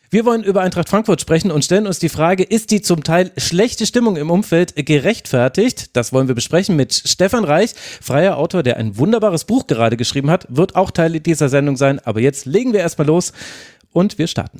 Wir wollen über Eintracht Frankfurt sprechen und stellen uns die Frage, ist die zum Teil schlechte Stimmung im Umfeld gerechtfertigt? Das wollen wir besprechen mit Stefan Reich, freier Autor, der ein wunderbares Buch gerade geschrieben hat, wird auch Teil dieser Sendung sein. Aber jetzt legen wir erstmal los und wir starten.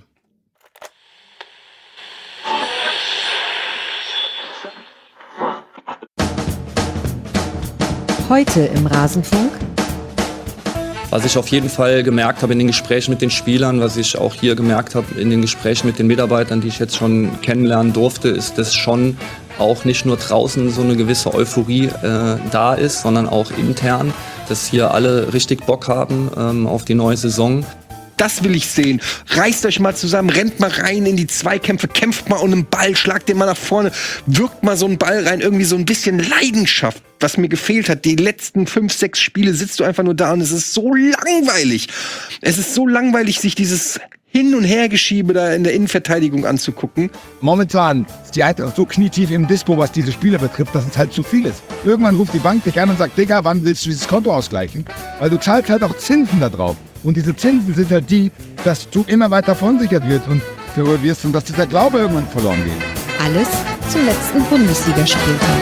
Heute im Rasenfunk. Was ich auf jeden Fall gemerkt habe in den Gesprächen mit den Spielern, was ich auch hier gemerkt habe in den Gesprächen mit den Mitarbeitern, die ich jetzt schon kennenlernen durfte, ist, dass schon auch nicht nur draußen so eine gewisse Euphorie da ist, sondern auch intern, dass hier alle richtig Bock haben auf die neue Saison. Das will ich sehen. Reißt euch mal zusammen, rennt mal rein in die Zweikämpfe, kämpft mal um einen Ball, schlagt den mal nach vorne, wirkt mal so einen Ball rein, irgendwie so ein bisschen Leidenschaft, was mir gefehlt hat. Die letzten 5, 6 Spiele sitzt du einfach nur da und es ist so langweilig. Es ist so langweilig, sich dieses Hin- und Hergeschiebe da in der Innenverteidigung anzugucken. Momentan ist die Eintracht so knietief im Dispo, was diese Spieler betrifft, dass es halt zu viel ist. Irgendwann ruft die Bank dich an und sagt, Digga, wann willst du dieses Konto ausgleichen? Weil du zahlst halt auch Zinsen da drauf. Und diese Zinsen sind halt die, dass du immer weiter verunsichert wirst und verrückt wirst und dass dieser Glaube irgendwann verloren geht. Alles zum letzten Bundesligaspieltag.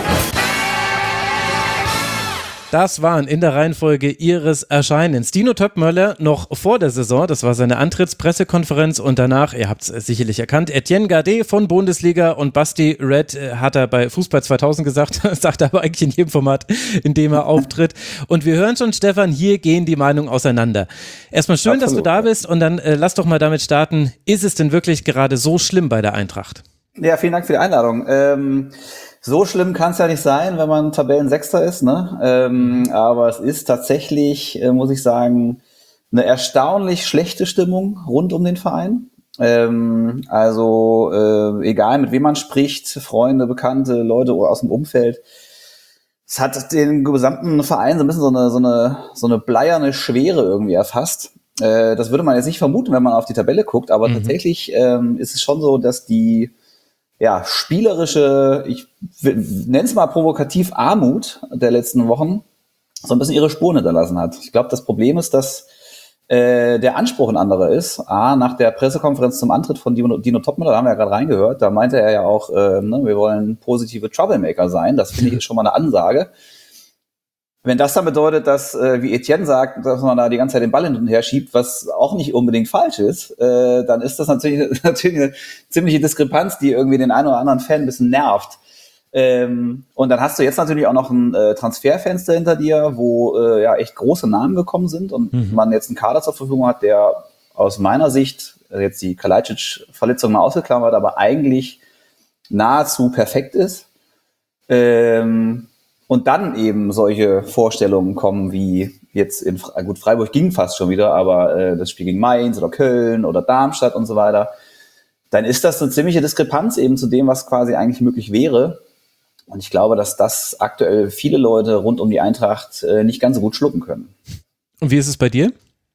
Das waren in der Reihenfolge ihres Erscheinens Dino Töppmöller noch vor der Saison, das war seine Antrittspressekonferenz und danach, ihr habt es sicherlich erkannt, Etienne Gardet von Bundesliga und Basti Red hat er bei Fußball 2000 gesagt, sagt er aber eigentlich in jedem Format, in dem er auftritt. Und wir hören schon, Stefan, hier gehen die Meinungen auseinander. Erstmal schön, Absolut, dass du da bist und dann lass doch mal damit starten, ist es denn wirklich gerade so schlimm bei der Eintracht? Ja, vielen Dank für die Einladung. So schlimm kann es ja nicht sein, wenn man Tabellensechster ist, ne? Aber es ist tatsächlich, muss ich sagen, eine erstaunlich schlechte Stimmung rund um den Verein. Egal mit wem man spricht, Freunde, Bekannte, Leute aus dem Umfeld. Es hat den gesamten Verein so ein bisschen so eine bleierne Schwere irgendwie erfasst. Das würde man jetzt nicht vermuten, wenn man auf die Tabelle guckt, aber tatsächlich ist es schon so, dass die spielerische, ich nenne es mal provokativ, Armut der letzten Wochen so ein bisschen ihre Spuren hinterlassen hat. Ich glaube, das Problem ist, dass der Anspruch ein anderer ist. Nach der Pressekonferenz zum Antritt von Dino Töppmöller, da haben wir ja gerade reingehört, da meinte er ja auch, wir wollen positive Troublemaker sein. Das finde ich ist schon mal eine Ansage. Wenn das dann bedeutet, dass, wie Etienne sagt, dass man da die ganze Zeit den Ball hin und her schiebt, was auch nicht unbedingt falsch ist, dann ist das natürlich eine ziemliche Diskrepanz, die irgendwie den einen oder anderen Fan ein bisschen nervt. Und dann hast du jetzt natürlich auch noch ein Transferfenster hinter dir, wo echt große Namen gekommen sind und man jetzt einen Kader zur Verfügung hat, der aus meiner Sicht, jetzt die Kalajdzic-Verletzung mal ausgeklammert, aber eigentlich nahezu perfekt ist. Und dann eben solche Vorstellungen kommen wie jetzt in Freiburg ging fast schon wieder, aber das Spiel gegen Mainz oder Köln oder Darmstadt und so weiter, dann ist das eine ziemliche Diskrepanz eben zu dem, was quasi eigentlich möglich wäre. Und ich glaube, dass das aktuell viele Leute rund um die Eintracht nicht ganz so gut schlucken können. Und wie ist es bei dir?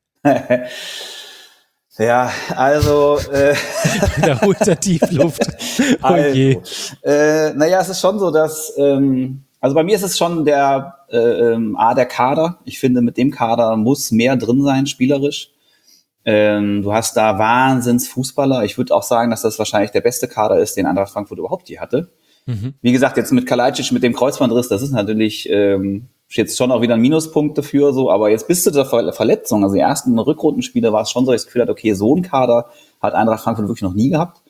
Ja, also da holt er Tiefluft. Oh je. Es ist schon so, dass also bei mir ist es schon der Kader. Ich finde, mit dem Kader muss mehr drin sein, spielerisch. Du hast da Wahnsinns-Fußballer. Ich würde auch sagen, dass das wahrscheinlich der beste Kader ist, den Eintracht Frankfurt überhaupt je hatte. Wie gesagt, jetzt mit Kalajdzic, mit dem Kreuzbandriss, das ist natürlich jetzt schon auch wieder ein Minuspunkt dafür, so, aber jetzt bis zu der Verletzung, also die ersten Rückrundenspiele war es schon so, dass ich das Gefühl hatte, okay, so ein Kader hat Eintracht Frankfurt wirklich noch nie gehabt.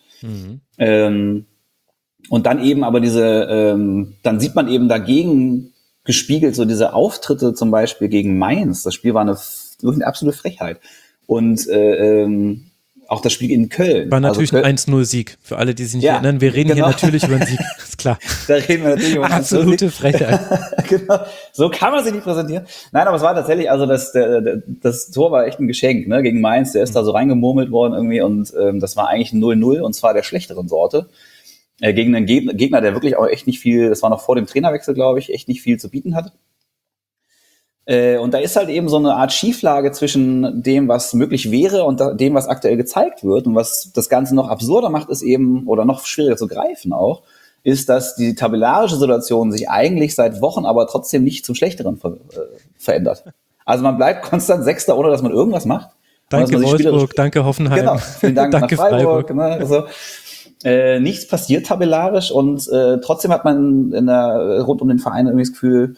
Und dann eben aber dann sieht man eben dagegen gespiegelt so diese Auftritte zum Beispiel gegen Mainz. Das Spiel war wirklich eine absolute Frechheit. Und auch das Spiel in Köln. War natürlich ein 1-0-Sieg, für alle, die sich nicht erinnern. Wir reden hier natürlich über einen Sieg, ist klar. Da reden wir natürlich über einen absolute Frechheit. Genau, so kann man sich nicht präsentieren. Nein, aber es war tatsächlich, also das Tor war echt ein Geschenk, ne, gegen Mainz. Der ist da so reingemurmelt worden irgendwie und das war eigentlich ein 0-0 und zwar der schlechteren Sorte. Gegen einen Gegner, der wirklich auch echt nicht viel, das war noch vor dem Trainerwechsel, glaube ich, echt nicht viel zu bieten hatte. Und da ist halt eben so eine Art Schieflage zwischen dem, was möglich wäre und dem, was aktuell gezeigt wird. Und was das Ganze noch absurder macht, ist eben, oder noch schwieriger zu greifen auch, ist, dass die tabellarische Situation sich eigentlich seit Wochen aber trotzdem nicht zum Schlechteren verändert. Also man bleibt konstant Sechster, ohne dass man irgendwas macht. Danke Wolfsburg, danke Hoffenheim. Genau, vielen Dank danke nach Freiburg. Ne? Also, nichts passiert tabellarisch und trotzdem hat man rund um den Verein irgendwie das Gefühl,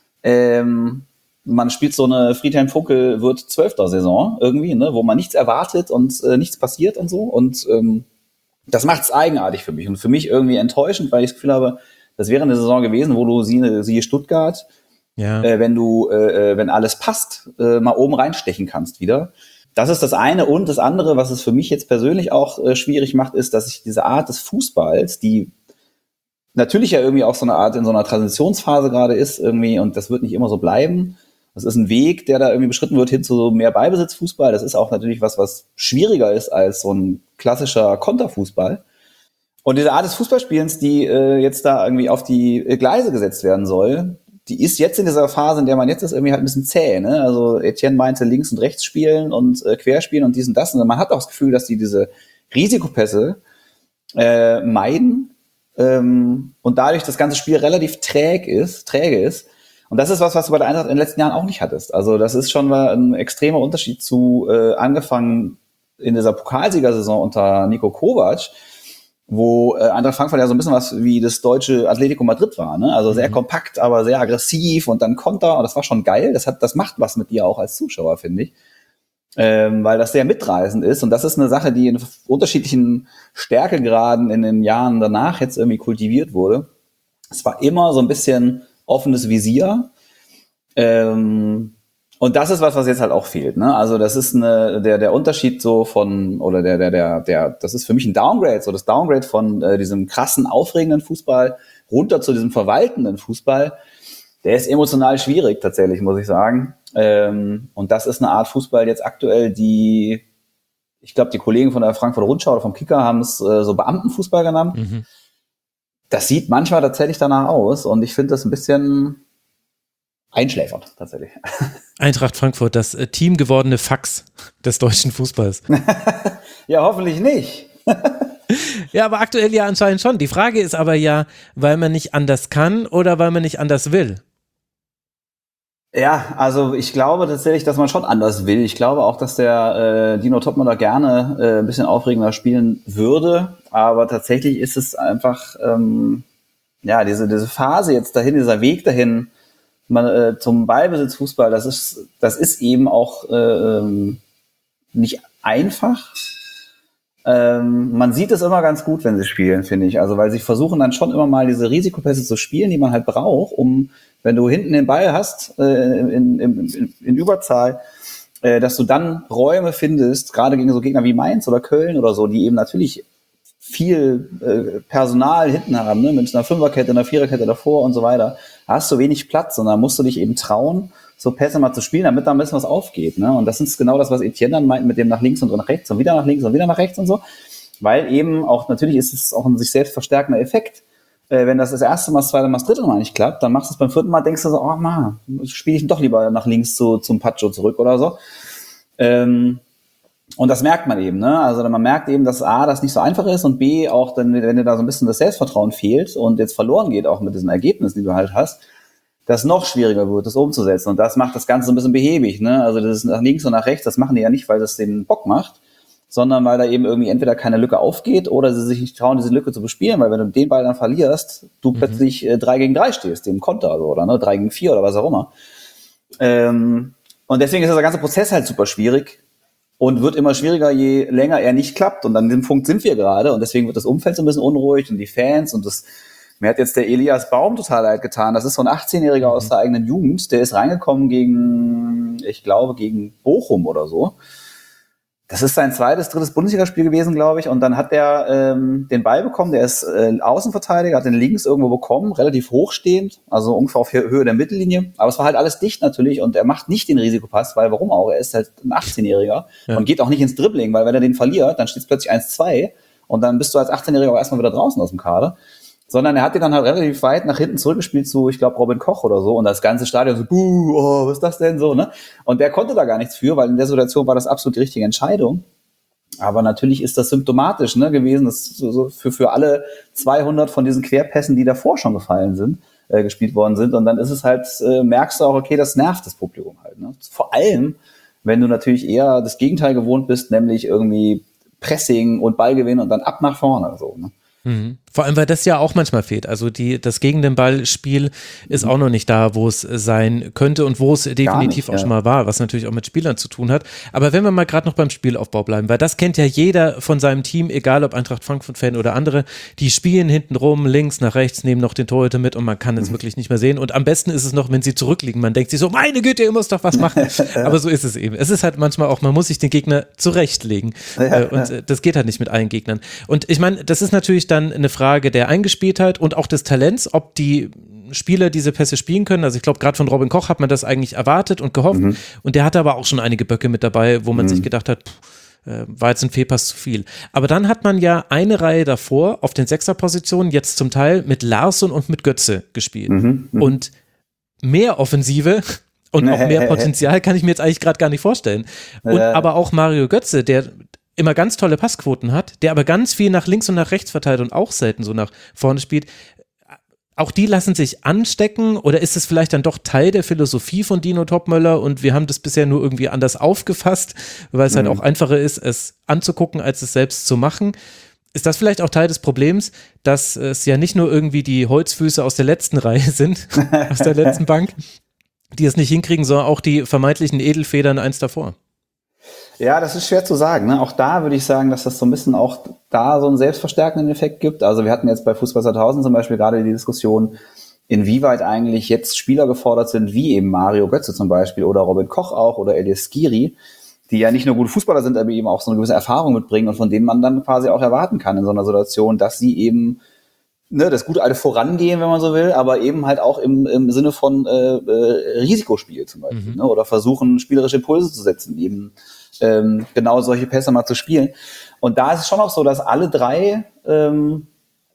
man spielt so eine Friedhelm-Funkel wird 12. Saison irgendwie, ne, wo man nichts erwartet und nichts passiert und so. Und das macht es eigenartig für mich und für mich irgendwie enttäuschend, weil ich das Gefühl habe, das wäre eine Saison gewesen, wo du siehe Stuttgart, wenn alles passt, mal oben reinstechen kannst wieder. Das ist das eine. Und das andere, was es für mich jetzt persönlich auch schwierig macht, ist, dass ich diese Art des Fußballs, die natürlich ja irgendwie auch so eine Art in so einer Transitionsphase gerade ist irgendwie, und das wird nicht immer so bleiben. Das ist ein Weg, der da irgendwie beschritten wird hin zu mehr Ballbesitzfußball. Das ist auch natürlich was schwieriger ist als so ein klassischer Konterfußball. Und diese Art des Fußballspielens, die jetzt da irgendwie auf die Gleise gesetzt werden soll, die ist jetzt in dieser Phase, in der man jetzt ist, irgendwie halt ein bisschen zäh. Ne? Also Etienne meinte links und rechts spielen und querspielen und dies und das. Und man hat auch das Gefühl, dass die diese Risikopässe meiden und dadurch das ganze Spiel relativ träge ist. Und das ist was du bei der Eintracht in den letzten Jahren auch nicht hattest. Also das ist schon mal ein extremer Unterschied zu angefangen in dieser Pokalsiegersaison unter Niko Kovac, wo Eintracht Frankfurt ja so ein bisschen was wie das deutsche Atletico Madrid war, ne? Also sehr kompakt, aber sehr aggressiv und dann Konter, und das war schon geil. Das macht was mit dir auch als Zuschauer, finde ich. Weil das sehr mitreißend ist, und das ist eine Sache, die in unterschiedlichen Stärkegraden in den Jahren danach jetzt irgendwie kultiviert wurde. Es war immer so ein bisschen offenes Visier, und das ist was jetzt halt auch fehlt, ne? Also das ist der Unterschied so von, oder das ist für mich ein Downgrade, so das Downgrade von diesem krassen, aufregenden Fußball runter zu diesem verwaltenden Fußball. Der ist emotional schwierig tatsächlich, muss ich sagen. Und das ist eine Art Fußball jetzt aktuell, die, ich glaube, die Kollegen von der Frankfurter Rundschau oder vom Kicker haben es so Beamtenfußball genannt. Mhm. Das sieht manchmal tatsächlich danach aus, und ich finde das ein bisschen einschläfernd, tatsächlich. Eintracht Frankfurt, das teamgewordene Fax des deutschen Fußballs. Ja, hoffentlich nicht. Ja, aber aktuell ja anscheinend schon. Die Frage ist aber ja, weil man nicht anders kann oder weil man nicht anders will. Ja, also ich glaube tatsächlich, dass man schon anders will. Ich glaube auch, dass der Dino Topmöller gerne ein bisschen aufregender spielen würde. Aber tatsächlich ist es einfach, diese Phase jetzt dahin, dieser Weg dahin, zum Ballbesitzfußball, das ist eben auch nicht einfach. Man sieht es immer ganz gut, wenn sie spielen, finde ich. Also weil sie versuchen dann schon immer mal diese Risikopässe zu spielen, die man halt braucht, um, wenn du hinten den Ball hast, in Überzahl, dass du dann Räume findest, gerade gegen so Gegner wie Mainz oder Köln oder so, die eben natürlich viel Personal hinten haben, ne, mit einer Fünferkette, einer Viererkette davor und so weiter. Da hast du wenig Platz, und dann musst du dich eben trauen, so Pässe mal zu spielen, damit da ein bisschen was aufgeht. Ne? Und das ist genau das, was Etienne dann meint mit dem nach links und nach rechts und wieder nach links und wieder nach rechts und so. Weil eben auch, natürlich ist es auch ein sich selbst verstärkender Effekt. Wenn das erste Mal, das zweite Mal, das dritte Mal nicht klappt, dann machst du es beim vierten Mal, denkst du so, oh man, spiele ich doch lieber nach links zum Pacho zurück oder so. Und das merkt man eben, ne? Also man merkt eben, dass A, das nicht so einfach ist, und B, auch dann, wenn dir da so ein bisschen das Selbstvertrauen fehlt und jetzt verloren geht, auch mit diesen Ergebnissen, die du halt hast, das noch schwieriger wird, das umzusetzen. Und das macht das Ganze so ein bisschen behäbig, ne? Also das ist nach links und nach rechts, das machen die ja nicht, weil das den Bock macht, sondern weil da eben irgendwie entweder keine Lücke aufgeht oder sie sich nicht trauen, diese Lücke zu bespielen, weil wenn du den Ball dann verlierst, du plötzlich 3 gegen 3 stehst, dem Konter oder ne, 3 gegen 4 oder was auch immer. Und deswegen ist der ganze Prozess halt super schwierig und wird immer schwieriger, je länger er nicht klappt. Und an dem Punkt sind wir gerade, und deswegen wird das Umfeld so ein bisschen unruhig und die Fans, und mir hat jetzt der Elias Baum total leid getan. Das ist so ein 18-Jähriger aus der eigenen Jugend, der ist reingekommen gegen Bochum oder so. Das ist sein drittes Bundesligaspiel gewesen, glaube ich. Und dann hat der den Ball bekommen, der ist Außenverteidiger, hat den links irgendwo bekommen, relativ hochstehend, also ungefähr auf Höhe der Mittellinie. Aber es war halt alles dicht natürlich, und er macht nicht den Risikopass, weil warum auch? Er ist halt ein 18-Jähriger und geht auch nicht ins Dribbling, weil wenn er den verliert, dann steht es plötzlich 1-2 und dann bist du als 18-Jähriger auch erstmal wieder draußen aus dem Kader. Sondern er hat den dann halt relativ weit nach hinten zurückgespielt zu, ich glaube, Robin Koch oder so. Und das ganze Stadion so, was ist das denn so, ne? Und der konnte da gar nichts für, weil in der Situation war das absolut die richtige Entscheidung. Aber natürlich ist das symptomatisch, ne, gewesen, dass so für alle 200 von diesen Querpässen, die davor schon gefallen sind, gespielt worden sind. Und dann ist es halt, merkst du auch, okay, das nervt das Publikum halt, ne? Vor allem, wenn du natürlich eher das Gegenteil gewohnt bist, nämlich irgendwie Pressing und Ballgewinn und dann ab nach vorne. So, ne? Vor allem, weil das ja auch manchmal fehlt. Also das gegen den Ball-Spiel ist auch noch nicht da, wo es sein könnte und wo es definitiv auch schon mal war, was natürlich auch mit Spielern zu tun hat. Aber wenn wir mal gerade noch beim Spielaufbau bleiben, weil das kennt ja jeder von seinem Team, egal ob Eintracht Frankfurt-Fan oder andere, die spielen hinten rum, links nach rechts, nehmen noch den Torhüter mit und man kann es wirklich nicht mehr sehen. Und am besten ist es noch, wenn sie zurückliegen. Man denkt sich so, meine Güte, ihr müsst doch was machen. Aber so ist es eben. Es ist halt manchmal auch, man muss sich den Gegner zurechtlegen. Und das geht halt nicht mit allen Gegnern. Und ich meine, das ist natürlich dann eine Frage der Eingespieltheit und auch des Talents, ob die Spieler diese Pässe spielen können. Also ich glaube, gerade von Robin Koch hat man das eigentlich erwartet und gehofft. Und der hatte aber auch schon einige Böcke mit dabei, wo man sich gedacht hat, war jetzt ein Fehlpass zu viel. Aber dann hat man ja eine Reihe davor auf den Sechserpositionen jetzt zum Teil mit Larsson und mit Götze gespielt. Und mehr Offensive und auch mehr Potenzial kann ich mir jetzt eigentlich gerade gar nicht vorstellen. Und aber auch Mario Götze, der immer ganz tolle Passquoten hat, der aber ganz viel nach links und nach rechts verteilt und auch selten so nach vorne spielt. Auch die lassen sich anstecken oder ist es vielleicht dann doch Teil der Philosophie von Dino Topmöller und wir haben das bisher nur irgendwie anders aufgefasst, weil es halt auch einfacher ist, es anzugucken, als es selbst zu machen. Ist das vielleicht auch Teil des Problems, dass es ja nicht nur irgendwie die Holzfüße aus der letzten Reihe sind, aus der letzten Bank, die es nicht hinkriegen, sondern auch die vermeintlichen Edelfedern eins davor? Ja, das ist schwer zu sagen. Ne? Auch da würde ich sagen, dass das so ein bisschen auch da so einen selbstverstärkenden Effekt gibt. Also wir hatten jetzt bei Fußball 2000 zum Beispiel gerade die Diskussion, inwieweit eigentlich jetzt Spieler gefordert sind, wie eben Mario Götze zum Beispiel oder Robin Koch auch oder Elias Skiri, die ja nicht nur gute Fußballer sind, aber eben auch so eine gewisse Erfahrung mitbringen und von denen man dann quasi auch erwarten kann in so einer Situation, dass sie eben das gute alte Vorangehen, wenn man so will, aber eben halt auch im Sinne von Risikospiel zum Beispiel, ne? Oder versuchen, spielerische Impulse zu setzen, eben genau solche Pässe mal zu spielen. Und da ist es schon auch so, dass alle drei, von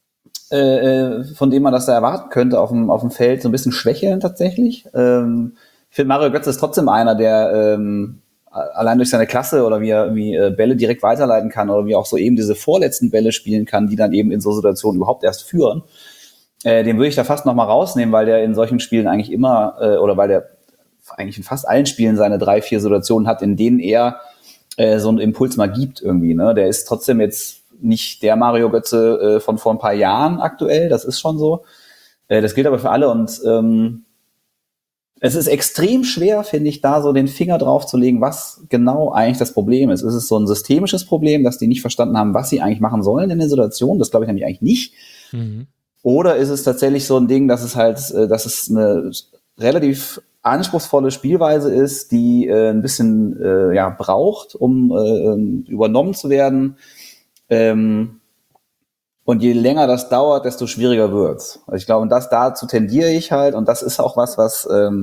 denen man das da erwarten könnte, auf dem Feld so ein bisschen schwächeln tatsächlich. Ich finde, Mario Götze ist trotzdem einer, der allein durch seine Klasse oder wie er Bälle direkt weiterleiten kann oder wie er auch so eben diese vorletzten Bälle spielen kann, die dann eben in so Situationen überhaupt erst führen. Den würde ich da fast noch mal rausnehmen, weil der in solchen Spielen eigentlich immer, oder weil der eigentlich in fast allen Spielen seine 3-4 Situationen hat, in denen er so einen Impuls mal gibt irgendwie. Ne? Der ist trotzdem jetzt nicht der Mario Götze von vor ein paar Jahren aktuell, das ist schon so. Das gilt aber für alle und es ist extrem schwer, finde ich, da so den Finger drauf zu legen, was genau eigentlich das Problem ist. Ist es so ein systemisches Problem, dass die nicht verstanden haben, was sie eigentlich machen sollen in der Situation? Das glaube ich nämlich eigentlich nicht. Oder ist es tatsächlich so ein Ding, dass es eine relativ anspruchsvolle Spielweise ist, die ein bisschen braucht, um übernommen zu werden. Und je länger das dauert, desto schwieriger wird's. Also ich glaube, und dazu tendiere ich halt, und das ist auch was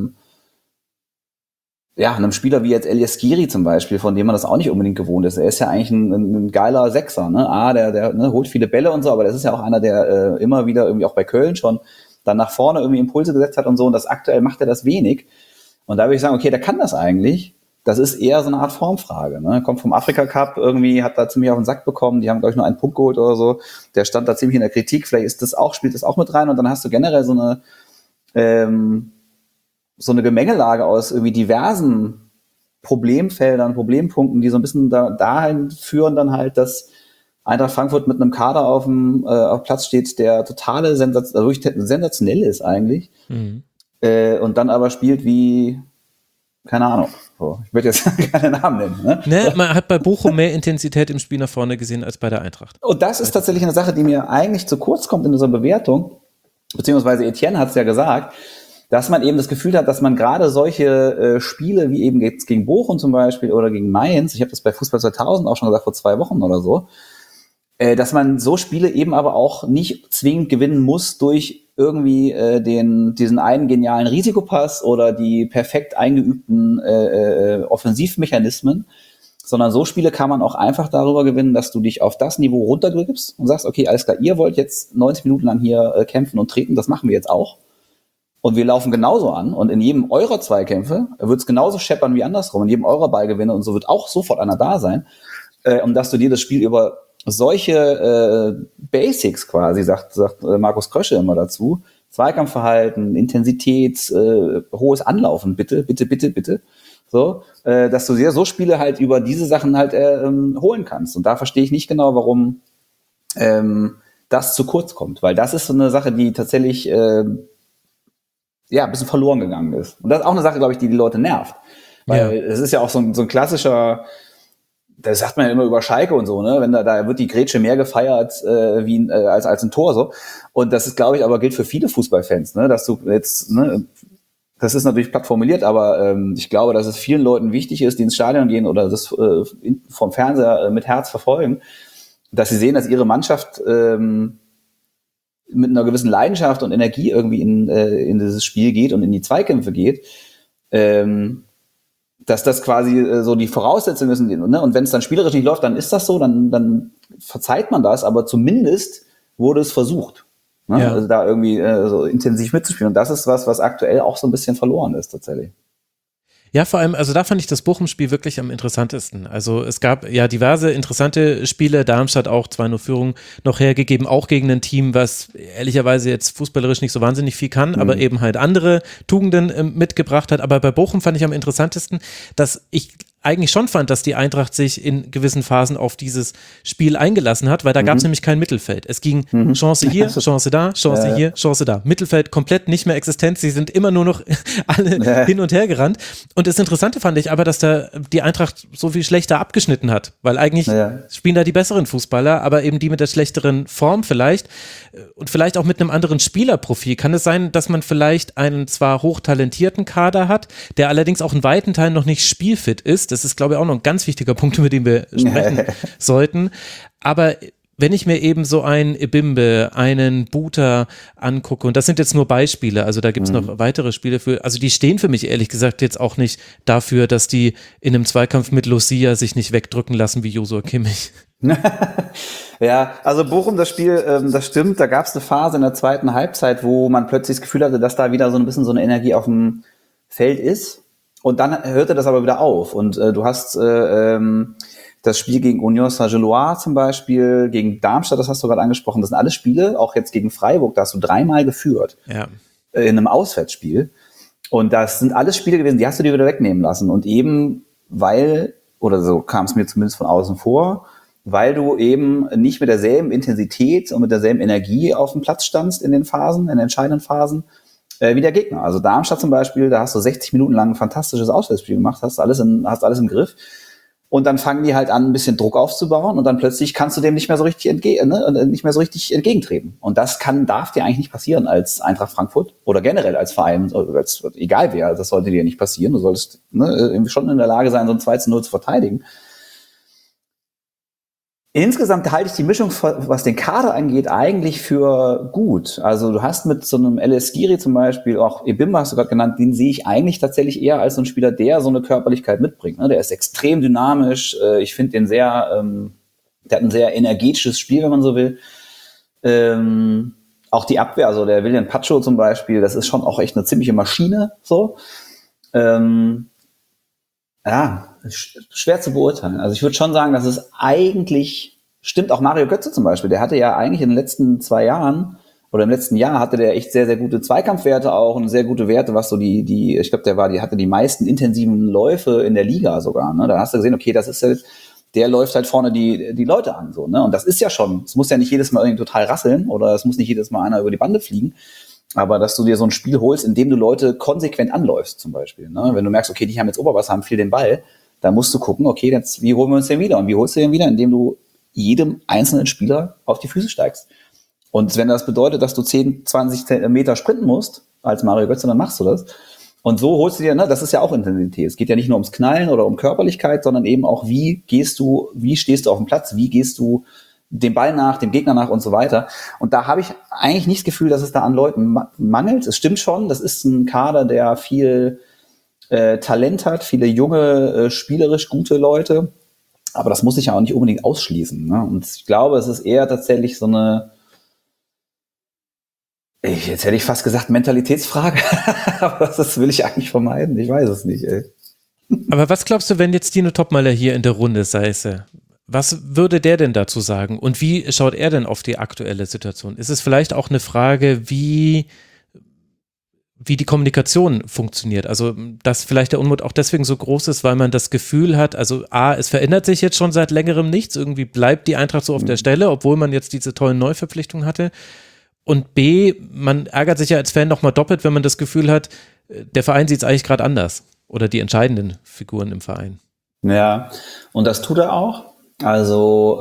einem Spieler wie jetzt Elias Skiri zum Beispiel, von dem man das auch nicht unbedingt gewohnt ist. Er ist ja eigentlich ein geiler Sechser, ne? Der holt viele Bälle und so, aber das ist ja auch einer, der immer wieder irgendwie auch bei Köln schon dann nach vorne irgendwie Impulse gesetzt hat und so, und das aktuell macht er das wenig. Und da würde ich sagen, okay, der kann das eigentlich. Das ist eher so eine Art Formfrage. Ne? Kommt vom Afrika Cup irgendwie, hat da ziemlich auf den Sack bekommen. Die haben, glaube ich, nur einen Punkt geholt oder so. Der stand da ziemlich in der Kritik. Vielleicht spielt das auch mit rein. Und dann hast du generell so eine Gemengelage aus irgendwie diversen Problemfeldern, Problempunkten, die so ein bisschen dahin führen dann halt, dass Eintracht Frankfurt mit einem Kader auf Platz steht, der totale sensationell ist eigentlich. Und dann aber spielt wie, keine Ahnung. So, ich würde jetzt keine Namen nennen. Ne? Man hat bei Bochum mehr Intensität im Spiel nach vorne gesehen als bei der Eintracht. Und das ist tatsächlich eine Sache, die mir eigentlich zu kurz kommt in dieser Bewertung, beziehungsweise Etienne hat es ja gesagt, dass man eben das Gefühl hat, dass man gerade solche Spiele wie eben jetzt gegen Bochum zum Beispiel oder gegen Mainz, ich habe das bei Fußball 2000 auch schon gesagt, vor 2 Wochen oder so, dass man so Spiele eben aber auch nicht zwingend gewinnen muss durch irgendwie diesen einen genialen Risikopass oder die perfekt eingeübten Offensivmechanismen, sondern so Spiele kann man auch einfach darüber gewinnen, dass du dich auf das Niveau runtergibst und sagst, okay, alles klar, ihr wollt jetzt 90 Minuten lang hier kämpfen und treten, das machen wir jetzt auch. Und wir laufen genauso an und in jedem eurer Zweikämpfe wird es genauso scheppern wie andersrum, in jedem eurer Ballgewinne und so wird auch sofort einer da sein, und dass du dir das Spiel über solche Basics quasi, sagt Markus Krösche immer dazu, Zweikampfverhalten, Intensität, hohes Anlaufen, bitte, so, dass du sehr so Spiele halt über diese Sachen halt holen kannst. Und da verstehe ich nicht genau, warum das zu kurz kommt, weil das ist so eine Sache, die tatsächlich ein bisschen verloren gegangen ist. Und das ist auch eine Sache, glaube ich, die Leute nervt. Weil es ist ja auch so ein klassischer, das sagt man ja immer über Schalke und so, ne? Wenn da wird die Grätsche mehr gefeiert als ein Tor so. Und das ist, glaube ich, aber gilt für viele Fußballfans, ne? Dass du jetzt, ne, das ist natürlich platt formuliert, aber ich glaube, dass es vielen Leuten wichtig ist, die ins Stadion gehen oder das vom Fernseher mit Herz verfolgen, dass sie sehen, dass ihre Mannschaft mit einer gewissen Leidenschaft und Energie irgendwie in dieses Spiel geht und in die Zweikämpfe geht, dass das quasi so die Voraussetzungen sind. Ne? Und wenn es dann spielerisch nicht läuft, dann ist das so, dann verzeiht man das, aber zumindest wurde es versucht. Ne? Ja. Also da irgendwie so intensiv mitzuspielen. Und das ist was aktuell auch so ein bisschen verloren ist tatsächlich. Ja, vor allem, also da fand ich das Bochum-Spiel wirklich am interessantesten. Also es gab ja diverse interessante Spiele, Darmstadt auch 2-0 Führung noch hergegeben, auch gegen ein Team, was ehrlicherweise jetzt fußballerisch nicht so wahnsinnig viel kann, aber eben halt andere Tugenden mitgebracht hat. Aber bei Bochum fand ich am interessantesten, dass ich eigentlich schon fand, dass die Eintracht sich in gewissen Phasen auf dieses Spiel eingelassen hat, weil da gab es nämlich kein Mittelfeld. Es ging Chance hier, Chance da, Chance hier, Chance da. Mittelfeld komplett nicht mehr existent. Sie sind immer nur noch alle hin und her gerannt. Und das Interessante fand ich aber, dass da die Eintracht so viel schlechter abgeschnitten hat, weil eigentlich spielen da die besseren Fußballer, aber eben die mit der schlechteren Form vielleicht und vielleicht auch mit einem anderen Spielerprofil. Kann es sein, dass man vielleicht einen zwar hochtalentierten Kader hat, der allerdings auch in weiten Teilen noch nicht spielfit ist? Das ist, glaube ich, auch noch ein ganz wichtiger Punkt, über den wir sprechen sollten. Aber wenn ich mir eben so einen Ebimbe, einen Buta angucke, und das sind jetzt nur Beispiele, also da gibt es noch weitere Spiele für, also die stehen für mich ehrlich gesagt jetzt auch nicht dafür, dass die in einem Zweikampf mit Lucia sich nicht wegdrücken lassen wie Joshua Kimmich. Ja, also Bochum, das Spiel, das stimmt, da gab es eine Phase in der zweiten Halbzeit, wo man plötzlich das Gefühl hatte, dass da wieder so ein bisschen so eine Energie auf dem Feld ist. Und dann hörte das aber wieder auf. Und du hast das Spiel gegen Union Saint-Gilloise zum Beispiel, gegen Darmstadt, das hast du gerade angesprochen. Das sind alles Spiele, auch jetzt gegen Freiburg, da hast du 3-mal geführt. Ja. In einem Auswärtsspiel. Und das sind alles Spiele gewesen, die hast du dir wieder wegnehmen lassen. Und eben weil, oder so kam es mir zumindest von außen vor, weil du eben nicht mit derselben Intensität und mit derselben Energie auf dem Platz standst in den Phasen, in den entscheidenden Phasen, wie der Gegner. Also Darmstadt zum Beispiel, da hast du 60 Minuten lang ein fantastisches Auswärtsspiel gemacht, hast alles im Griff. Und dann fangen die halt an, ein bisschen Druck aufzubauen und dann plötzlich kannst du dem nicht mehr so richtig entgegentreten. Und das darf dir eigentlich nicht passieren als Eintracht Frankfurt oder generell als Verein, egal wer, das sollte dir nicht passieren. Du solltest schon in der Lage sein, so ein 2-0 zu verteidigen. Insgesamt halte ich die Mischung, was den Kader angeht, eigentlich für gut. Also du hast mit so einem LS Giri zum Beispiel, auch Ebimbe hast du gerade genannt, den sehe ich eigentlich tatsächlich eher als so ein Spieler, der so eine Körperlichkeit mitbringt. Der ist extrem dynamisch. Ich finde den der hat ein sehr energetisches Spiel, wenn man so will. Auch die Abwehr, also der William Pacho zum Beispiel, das ist schon auch echt eine ziemliche Maschine. So. Schwer zu beurteilen. Also ich würde schon sagen, dass es eigentlich stimmt. Auch Mario Götze zum Beispiel, der hatte ja eigentlich in den letzten 2 Jahren oder im letzten Jahr hatte der echt sehr, sehr gute Zweikampfwerte auch und sehr gute Werte, was so ich glaube, hatte die meisten intensiven Läufe in der Liga sogar. Ne? Da hast du gesehen, okay, das ist halt, der läuft halt vorne die Leute an. So, ne? Und das ist ja schon, es muss ja nicht jedes Mal irgendwie total rasseln oder es muss nicht jedes Mal einer über die Bande fliegen. Aber dass du dir so ein Spiel holst, in dem du Leute konsequent anläufst zum Beispiel. Ne? Wenn du merkst, okay, die haben jetzt Oberwasser, haben viel den Ball, dann musst du gucken, okay, jetzt, wie holen wir uns den wieder? Und wie holst du den wieder? Indem du jedem einzelnen Spieler auf die Füße steigst. Und wenn das bedeutet, dass du 10, 20 Meter sprinten musst, als Mario Götze, dann machst du das. Und so holst du dir, das ist ja auch Intensität. Es geht ja nicht nur ums Knallen oder um Körperlichkeit, sondern eben auch, wie stehst du auf dem Platz, wie gehst du dem Ball nach, dem Gegner nach und so weiter. Und da habe ich eigentlich nicht das Gefühl, dass es da an Leuten mangelt. Es stimmt schon, das ist ein Kader, der viel Talent hat, viele junge, spielerisch gute Leute. Aber das muss sich ja auch nicht unbedingt ausschließen. Ne? Und ich glaube, es ist eher tatsächlich so eine, jetzt hätte ich fast gesagt, Mentalitätsfrage. Aber das will ich eigentlich vermeiden. Ich weiß es nicht. Ey. Aber was glaubst du, wenn jetzt Dino Topmöller hier in der Runde säße? Was würde der denn dazu sagen? Und wie schaut er denn auf die aktuelle Situation? Ist es vielleicht auch eine Frage, wie wie die Kommunikation funktioniert. Also, dass vielleicht der Unmut auch deswegen so groß ist, weil man das Gefühl hat, also A, es verändert sich jetzt schon seit längerem nichts, irgendwie bleibt die Eintracht so auf der Stelle, obwohl man jetzt diese tollen Neuverpflichtungen hatte. Und B, man ärgert sich ja als Fan nochmal doppelt, wenn man das Gefühl hat, der Verein sieht es eigentlich gerade anders. Oder die entscheidenden Figuren im Verein. Ja, und das tut er auch. Also,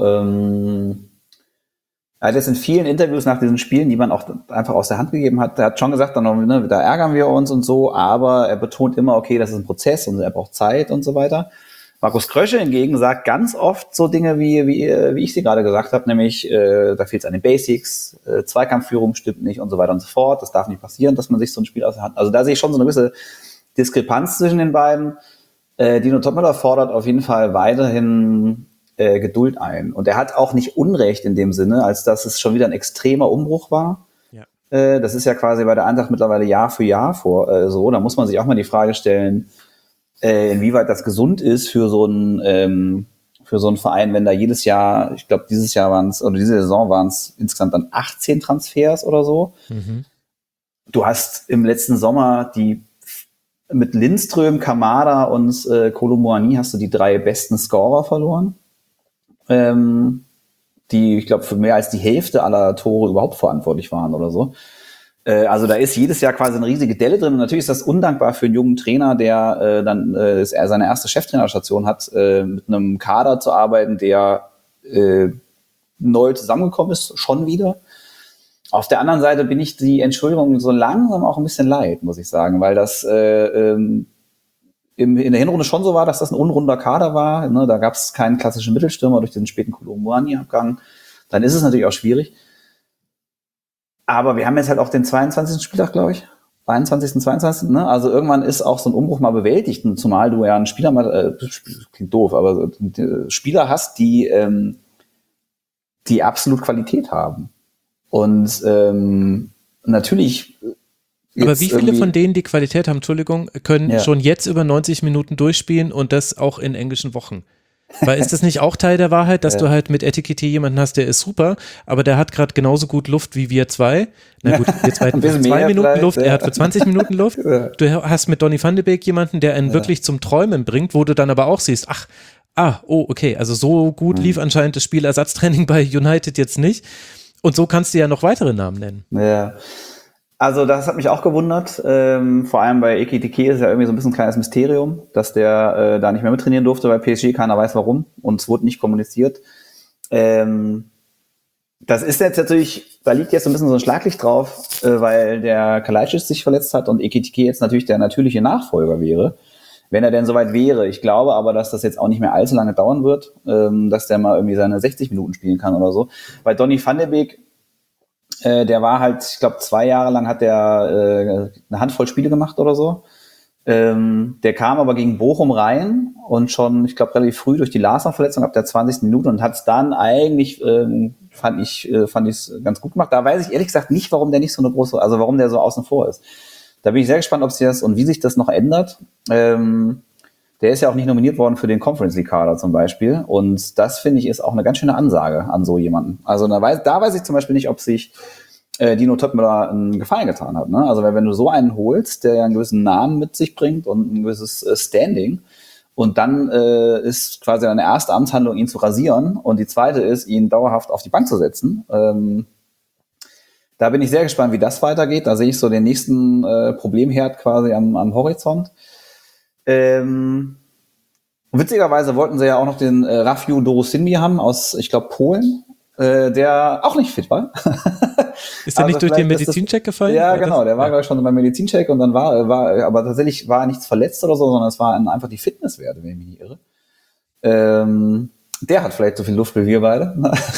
er hat jetzt in vielen Interviews nach diesen Spielen, die man auch einfach aus der Hand gegeben hat, er hat schon gesagt, dann, ne, da ärgern wir uns und so, aber er betont immer, okay, das ist ein Prozess und er braucht Zeit und so weiter. Markus Krösche hingegen sagt ganz oft so Dinge, wie ich sie gerade gesagt habe, nämlich, da fehlt es an den Basics, Zweikampfführung stimmt nicht und so weiter und so fort. Das darf nicht passieren, dass man sich so ein Spiel aus der Hand, also da sehe ich schon so eine gewisse Diskrepanz zwischen den beiden. Dino Topmöller fordert auf jeden Fall weiterhin Geduld ein. Und er hat auch nicht Unrecht in dem Sinne, als dass es schon wieder ein extremer Umbruch war. Ja. Das ist ja quasi bei der Eintracht mittlerweile Jahr für Jahr so. Da muss man sich auch mal die Frage stellen, inwieweit das gesund ist für so einen Verein, wenn da jedes Jahr, ich glaube dieses Jahr waren es, oder diese Saison waren es insgesamt dann 18 Transfers oder so. Mhm. Du hast im letzten Sommer mit Lindström, Kamada und Kolo Muani hast du die 3 besten Scorer verloren, die, ich glaube, für mehr als die Hälfte aller Tore überhaupt verantwortlich waren oder so. Also da ist jedes Jahr quasi eine riesige Delle drin. Und natürlich ist das undankbar für einen jungen Trainer, der dann seine erste Cheftrainerstation hat, mit einem Kader zu arbeiten, der neu zusammengekommen ist, schon wieder. Auf der anderen Seite bin ich die Entschuldigung so langsam auch ein bisschen leid, muss ich sagen, weil das in der Hinrunde schon so war, dass das ein unrunder Kader war. Ne? Da gab es keinen klassischen Mittelstürmer durch den späten Kolo Muani-Abgang. Dann ist es natürlich auch schwierig. Aber wir haben jetzt halt auch den 22. Spieltag, glaube ich. 21., 22. Ne? Also irgendwann ist auch so ein Umbruch mal bewältigt. Zumal du ja einen Spieler klingt doof, aber Spieler hast, die absolut Qualität haben. Und natürlich. Aber wie viele von denen, die Qualität haben, Entschuldigung, können schon jetzt über 90 Minuten durchspielen und das auch in englischen Wochen? Weil ist das nicht auch Teil der Wahrheit, dass du halt mit Etikette jemanden hast, der ist super, aber der hat gerade genauso gut Luft wie wir zwei. Na gut, wir zwei hatten für 2 Minuten Luft, er hat für 20 Minuten Luft. Du hast mit Donny van de Beek jemanden, der einen wirklich zum Träumen bringt, wo du dann aber auch siehst, okay, also so gut lief anscheinend das Spielersatztraining bei United jetzt nicht. Und so kannst du ja noch weitere Namen nennen. Ja. Also das hat mich auch gewundert, vor allem bei Ekitike ist ja irgendwie so ein bisschen ein kleines Mysterium, dass der da nicht mehr mittrainieren durfte bei PSG, keiner weiß warum und es wurde nicht kommuniziert. Das ist jetzt natürlich, da liegt jetzt so ein bisschen so ein Schlaglicht drauf, weil der Kalajdzic sich verletzt hat und Ekitike jetzt natürlich der natürliche Nachfolger wäre, wenn er denn soweit wäre. Ich glaube aber, dass das jetzt auch nicht mehr allzu lange dauern wird, dass der mal irgendwie seine 60 Minuten spielen kann oder so. Bei Donny van de Beek, der war halt, ich glaube, 2 Jahre lang hat der eine Handvoll Spiele gemacht oder so. Der kam aber gegen Bochum rein und schon, ich glaube, relativ früh durch die Larsen-Verletzung ab der 20. Minute und hat es dann eigentlich, fand ich es ganz gut gemacht. Da weiß ich ehrlich gesagt nicht, warum der nicht so eine große, also warum der so außen vor ist. Da bin ich sehr gespannt, ob sich das und wie sich das noch ändert. Der ist ja auch nicht nominiert worden für den Conference League Kader zum Beispiel. Und das, finde ich, ist auch eine ganz schöne Ansage an so jemanden. Also da weiß ich zum Beispiel nicht, ob sich Dino Topmöller einen Gefallen getan hat. Ne? Also wenn du so einen holst, der einen gewissen Namen mit sich bringt und ein gewisses Standing und dann ist quasi deine erste Amtshandlung, ihn zu rasieren und die zweite ist, ihn dauerhaft auf die Bank zu setzen. Da bin ich sehr gespannt, wie das weitergeht. Da sehe ich so den nächsten Problemherd quasi am Horizont. Witzigerweise wollten sie ja auch noch den Rafiu Dorosinmi haben aus, ich glaube, Polen, der auch nicht fit war. Ist der nicht durch den Medizincheck gefallen? Ja, genau, der war, glaube ich, schon beim Medizincheck und dann war aber tatsächlich war nichts verletzt oder so, sondern es waren einfach die Fitnesswerte, wenn ich mich nicht irre. Der hat vielleicht so viel Luft wie wir beide.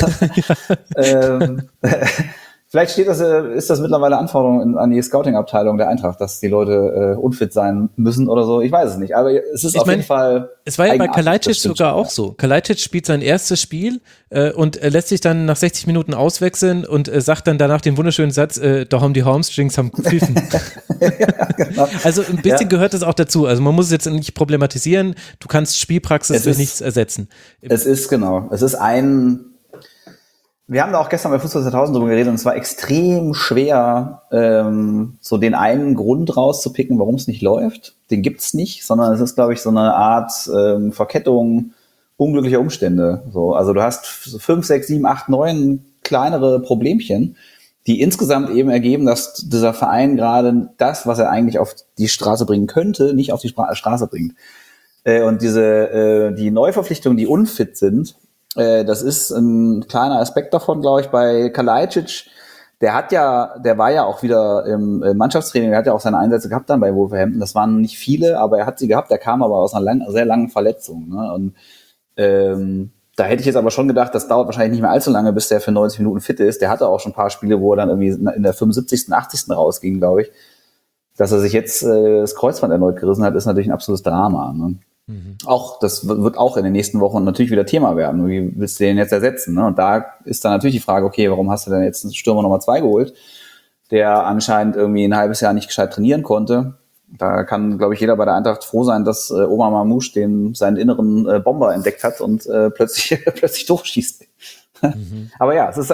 Vielleicht ist das mittlerweile Anforderung an die Scouting-Abteilung der Eintracht, dass die Leute unfit sein müssen oder so. Ich weiß es nicht, aber es ist jeden Fall. Es war ja bei Kalajdzic sogar auch so. Kalajdzic spielt sein erstes Spiel und lässt sich dann nach 60 Minuten auswechseln und sagt dann danach den wunderschönen Satz, da haben die Hamstrings haben gepfiffen. Ja, genau. Also ein bisschen gehört das auch dazu. Also man muss es jetzt nicht problematisieren. Du kannst Spielpraxis durch nichts ersetzen. Es ist Wir haben da auch gestern bei Fußball 2000 drüber geredet und es war extrem schwer, so den einen Grund rauszupicken, warum es nicht läuft. Den gibt's nicht, sondern es ist, glaube ich, so eine Art Verkettung unglücklicher Umstände. So, also du hast 5, 6, 7, 8, 9 kleinere Problemchen, die insgesamt eben ergeben, dass dieser Verein gerade das, was er eigentlich auf die Straße bringen könnte, nicht auf die Straße bringt. Und die Neuverpflichtungen, die unfit sind, das ist ein kleiner Aspekt davon, glaube ich, bei Kalajdzic. Der war ja auch wieder im Mannschaftstraining, der hat ja auch seine Einsätze gehabt dann bei Wolverhampton. Das waren nicht viele, aber er hat sie gehabt. Der kam aber aus einer sehr langen Verletzung. Ne? Und da hätte ich jetzt aber schon gedacht, das dauert wahrscheinlich nicht mehr allzu lange, bis der für 90 Minuten fit ist. Der hatte auch schon ein paar Spiele, wo er dann irgendwie in der 75., 80. rausging, glaube ich. Dass er sich jetzt das Kreuzband erneut gerissen hat, ist natürlich ein absolutes Drama. Ne? Auch, das wird auch in den nächsten Wochen natürlich wieder Thema werden. Wie willst du den jetzt ersetzen? Ne? Und da ist dann natürlich die Frage, okay, warum hast du denn jetzt einen Stürmer Nummer 2 geholt, der anscheinend irgendwie ein halbes Jahr nicht gescheit trainieren konnte? Da kann, glaube ich, jeder bei der Eintracht froh sein, dass Omar Mamouche seinen inneren Bomber entdeckt hat und plötzlich durchschießt. Aber ja, es ist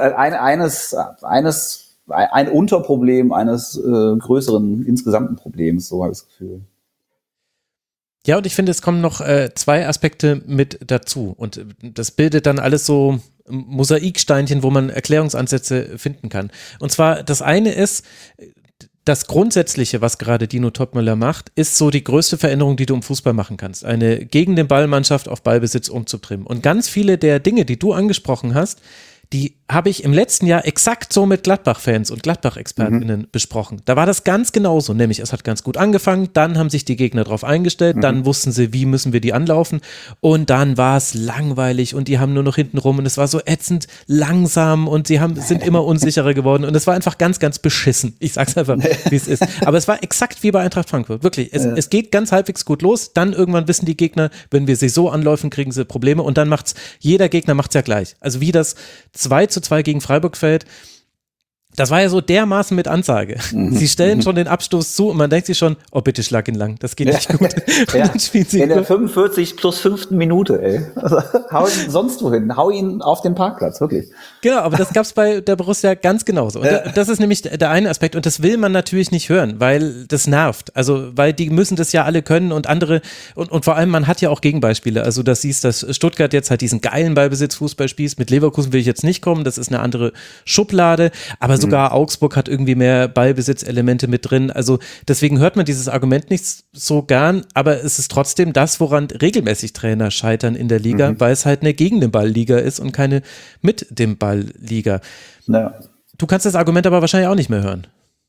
ein Unterproblem eines größeren insgesamten Problems, so habe ich das Gefühl. Ja, und ich finde, es kommen noch 2 Aspekte mit dazu und das bildet dann alles so Mosaiksteinchen, wo man Erklärungsansätze finden kann. Und zwar, das eine ist, das Grundsätzliche, was gerade Dino Topmöller macht, ist so die größte Veränderung, die du im Fußball machen kannst. Eine gegen den Ball-Mannschaft auf Ballbesitz umzutrimmen. Und ganz viele der Dinge, die du angesprochen hast, die habe ich im letzten Jahr exakt so mit Gladbach-Fans und Gladbach-ExpertInnen besprochen. Da war das ganz genauso, nämlich es hat ganz gut angefangen, dann haben sich die Gegner darauf eingestellt, dann wussten sie, wie müssen wir die anlaufen und dann war es langweilig und die haben nur noch hinten rum und es war so ätzend langsam und sind immer unsicherer geworden und es war einfach ganz, ganz beschissen. Ich sag's einfach, wie es ist. Aber es war exakt wie bei Eintracht Frankfurt, wirklich. Es geht ganz halbwegs gut los, dann irgendwann wissen die Gegner, wenn wir sie so anläufen, kriegen sie Probleme und dann jeder Gegner macht's ja gleich. Also wie das 2:2 gegen Freiburg fällt, das war ja so dermaßen mit Ansage. Sie stellen schon den Abstoß zu und man denkt sich schon, oh bitte schlag ihn lang, das geht nicht gut. Und dann spielen sie in der 45 plus 5. Minute, ey. Also, hau ihn sonst wohin, hau ihn auf den Parkplatz, wirklich. Genau, aber das gab's bei der Borussia ganz genauso. Und das ist nämlich der eine Aspekt und das will man natürlich nicht hören, weil das nervt. Also, weil die müssen das ja alle können und andere und vor allem man hat ja auch Gegenbeispiele. Also, das siehst, dass Stuttgart jetzt halt diesen geilen Ballbesitz-Fußball spielt. Mit Leverkusen will ich jetzt nicht kommen, das ist eine andere Schublade, aber sogar Augsburg hat irgendwie mehr Ballbesitzelemente mit drin. Also deswegen hört man dieses Argument nicht so gern, aber es ist trotzdem das, woran regelmäßig Trainer scheitern in der Liga, weil es halt eine gegen den Ball-Liga ist und keine mit dem Ball-Liga. Ja. Du kannst das Argument aber wahrscheinlich auch nicht mehr hören.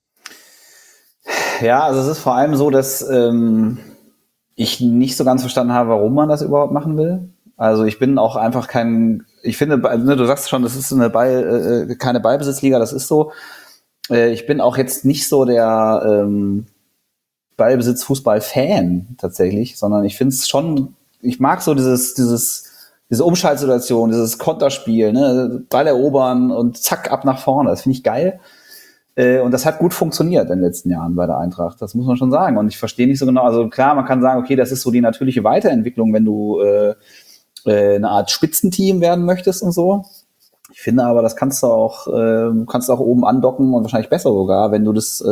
Ja, also es ist vor allem so, dass ich nicht so ganz verstanden habe, warum man das überhaupt machen will. Also ich bin auch einfach ich finde, du sagst schon, das ist keine Ballbesitzliga, das ist so. Ich bin auch jetzt nicht so der Ballbesitz-Fußball-Fan tatsächlich, sondern ich finde es schon, ich mag so diese Umschaltsituation, dieses Konterspiel, ne? Ball erobern und zack, ab nach vorne, das finde ich geil. Und das hat gut funktioniert in den letzten Jahren bei der Eintracht, das muss man schon sagen. Und ich verstehe nicht so genau, also klar, man kann sagen, okay, das ist so die natürliche Weiterentwicklung, wenn du eine Art Spitzenteam werden möchtest und so. Ich finde aber, das kannst du auch oben andocken und wahrscheinlich besser sogar, wenn du das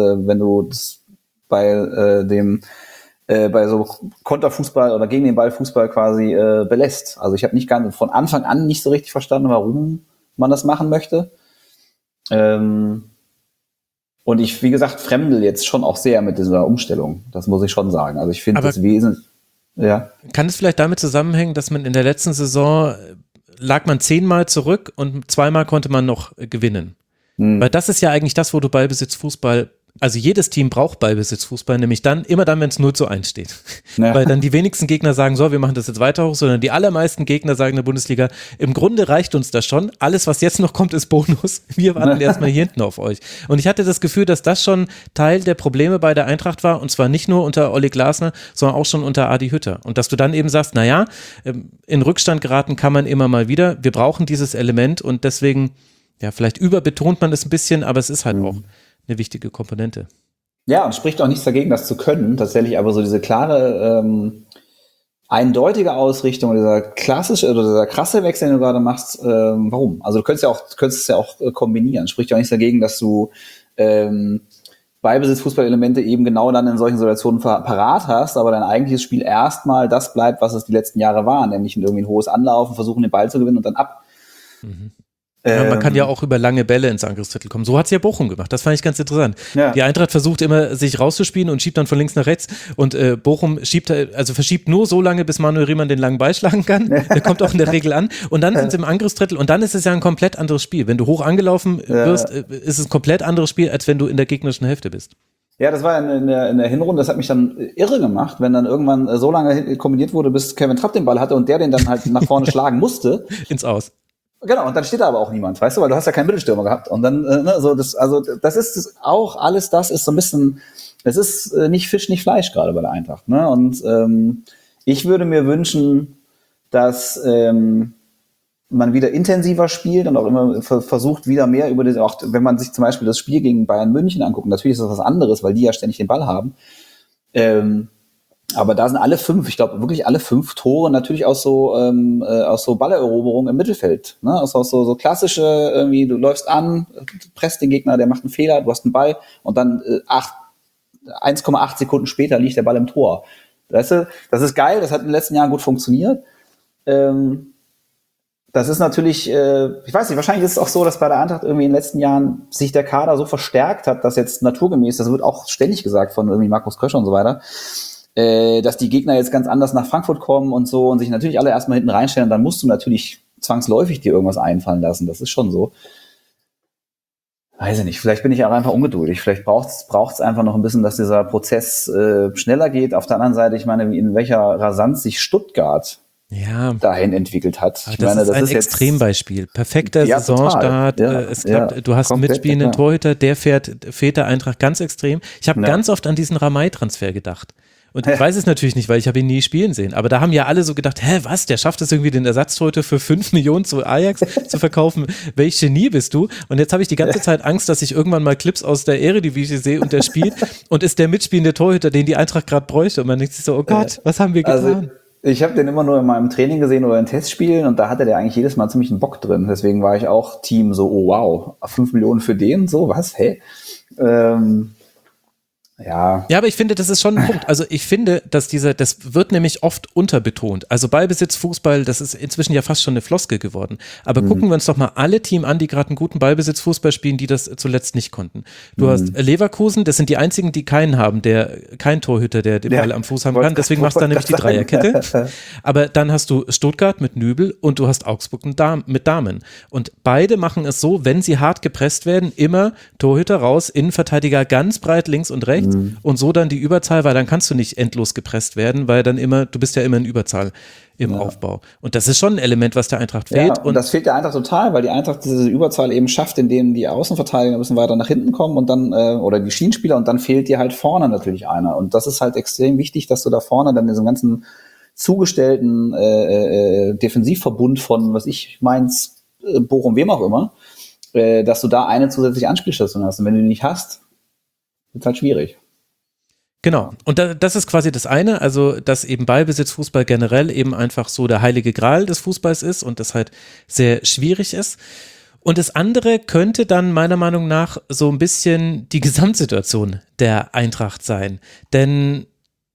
bei so Konterfußball oder gegen den Ballfußball quasi belässt. Also ich habe von Anfang an nicht so richtig verstanden, warum man das machen möchte. Und ich, wie gesagt, fremdel jetzt schon auch sehr mit dieser Umstellung. Das muss ich schon sagen. Also ich finde das wesentlich. Ja. Kann es vielleicht damit zusammenhängen, dass man in der letzten Saison lag man 10-mal zurück und 2-mal konnte man noch gewinnen? Weil das ist ja eigentlich das, wo du Ballbesitz-Fußball, also jedes Team braucht Ballbesitz-Fußball, nämlich immer dann, wenn es 0:1 steht. Ja. Weil dann die wenigsten Gegner sagen, so, wir machen das jetzt weiter hoch, sondern die allermeisten Gegner sagen in der Bundesliga, im Grunde reicht uns das schon, alles, was jetzt noch kommt, ist Bonus, wir warten erstmal hier hinten auf euch. Und ich hatte das Gefühl, dass das schon Teil der Probleme bei der Eintracht war, und zwar nicht nur unter Olli Glasner, sondern auch schon unter Adi Hütter. Und dass du dann eben sagst, naja, in Rückstand geraten kann man immer mal wieder, wir brauchen dieses Element und deswegen, ja, vielleicht überbetont man es ein bisschen, aber es ist halt auch eine wichtige Komponente. Ja, und spricht auch nichts dagegen, das zu können, tatsächlich, aber so diese klare eindeutige Ausrichtung oder dieser klassische oder dieser krasse Wechsel, den du gerade machst, warum? Also du könntest es ja auch kombinieren. Spricht ja auch nichts dagegen, dass du Ballbesitz-Fußballelemente eben genau dann in solchen Situationen parat hast, aber dein eigentliches Spiel erstmal das bleibt, was es die letzten Jahre war, nämlich irgendwie ein hohes Anlaufen, versuchen den Ball zu gewinnen und dann ab. Ja, man kann ja auch über lange Bälle ins Angriffsdrittel kommen. So hat es ja Bochum gemacht. Das fand ich ganz interessant. Ja. Die Eintracht versucht immer, sich rauszuspielen und schiebt dann von links nach rechts. Und Bochum verschiebt nur so lange, bis Manuel Riemann den langen Ball schlagen kann. Der kommt auch in der Regel an. Und dann sind sie im Angriffsdrittel. Und dann ist es ja ein komplett anderes Spiel. Wenn du hoch angelaufen wirst, ist es ein komplett anderes Spiel, als wenn du in der gegnerischen Hälfte bist. Ja, das war in der Hinrunde, das hat mich dann irre gemacht, wenn dann irgendwann so lange kombiniert wurde, bis Kevin Trapp den Ball hatte und der den dann halt nach vorne schlagen musste. Ins Aus. Genau, und dann steht da aber auch niemand, weißt du, weil du hast ja keinen Mittelstürmer gehabt. Und dann, das ist auch alles, das ist so ein bisschen, es ist nicht Fisch, nicht Fleisch gerade bei der Eintracht. Ne? Und ich würde mir wünschen, dass man wieder intensiver spielt und auch immer versucht, wieder mehr über das, auch wenn man sich zum Beispiel das Spiel gegen Bayern München anguckt, natürlich ist das was anderes, weil die ja ständig den Ball haben. Aber da sind alle 5, ich glaube wirklich alle 5 Tore natürlich aus so Balleroberungen im Mittelfeld. Ne? Aus so klassische, irgendwie, du läufst an, presst den Gegner, der macht einen Fehler, du hast einen Ball und dann 1,8 Sekunden später liegt der Ball im Tor. Weißt du, das ist geil, das hat in den letzten Jahren gut funktioniert. Das ist natürlich, ich weiß nicht, wahrscheinlich ist es auch so, dass bei der Eintracht irgendwie in den letzten Jahren sich der Kader so verstärkt hat, dass jetzt naturgemäß, das wird auch ständig gesagt von irgendwie Markus Kröscher und so weiter, dass die Gegner jetzt ganz anders nach Frankfurt kommen und so und sich natürlich alle erstmal hinten reinstellen, dann musst du natürlich zwangsläufig dir irgendwas einfallen lassen. Das ist schon so. Weiß ich nicht, vielleicht bin ich auch einfach ungeduldig. Vielleicht braucht's einfach noch ein bisschen, dass dieser Prozess schneller geht. Auf der anderen Seite, ich meine, in welcher Rasanz sich Stuttgart dahin entwickelt hat. Das ist ein Extrembeispiel. Perfekter Saisonstart. Du hast einen mitspielenden Torhüter, der fehlt der Eintracht ganz extrem. Ich habe ganz oft an diesen Ramay-Transfer gedacht. Und ich weiß es natürlich nicht, weil ich habe ihn nie spielen sehen. Aber da haben ja alle so gedacht, was, der schafft es irgendwie, den Ersatztorhüter für 5 Millionen zu Ajax zu verkaufen. Welch Genie bist du? Und jetzt habe ich die ganze Zeit Angst, dass ich irgendwann mal Clips aus der Eredivisie sehe und der spielt und ist der mitspielende Torhüter, den die Eintracht gerade bräuchte. Und man denkt sich so, oh Gott, was haben wir getan? Also, ich habe den immer nur in meinem Training gesehen oder in Testspielen und da hatte der eigentlich jedes Mal ziemlich einen Bock drin. Deswegen war ich auch Team so, oh wow, 5 Millionen für den? So, was? Hey? Ja, aber ich finde, das ist schon ein Punkt. Also ich finde, dass das wird nämlich oft unterbetont. Also Ballbesitz, Fußball, das ist inzwischen ja fast schon eine Floskel geworden. Aber gucken wir uns doch mal alle Teams an, die gerade einen guten Ballbesitz, Fußball spielen, die das zuletzt nicht konnten. Du hast Leverkusen, das sind die einzigen, die keinen haben, kein Torhüter, der den Ball am Fuß haben kann. Deswegen machst du da nämlich die Dreierkette. Aber dann hast du Stuttgart mit Nübel und du hast Augsburg mit Dahmen. Und beide machen es so, wenn sie hart gepresst werden, immer Torhüter raus, Innenverteidiger ganz breit links und rechts. Und so dann die Überzahl, weil dann kannst du nicht endlos gepresst werden, weil dann du bist ja immer in Überzahl im Aufbau. Und das ist schon ein Element, was der Eintracht fehlt. Ja, und das fehlt der Eintracht total, weil die Eintracht diese Überzahl eben schafft, indem die Außenverteidiger ein bisschen weiter nach hinten kommen und dann, oder die Schienenspieler, und dann fehlt dir halt vorne natürlich einer. Und das ist halt extrem wichtig, dass du da vorne dann in diesem ganzen zugestellten Defensivverbund von, Mainz, Bochum, wem auch immer, dass du da eine zusätzliche Anspielstation hast. Und wenn du die nicht hast, wird halt schwierig. Genau. Und das ist quasi das eine, also dass eben Ballbesitzfußball generell eben einfach so der heilige Gral des Fußballs ist und das halt sehr schwierig ist. Und das andere könnte dann meiner Meinung nach so ein bisschen die Gesamtsituation der Eintracht sein. Denn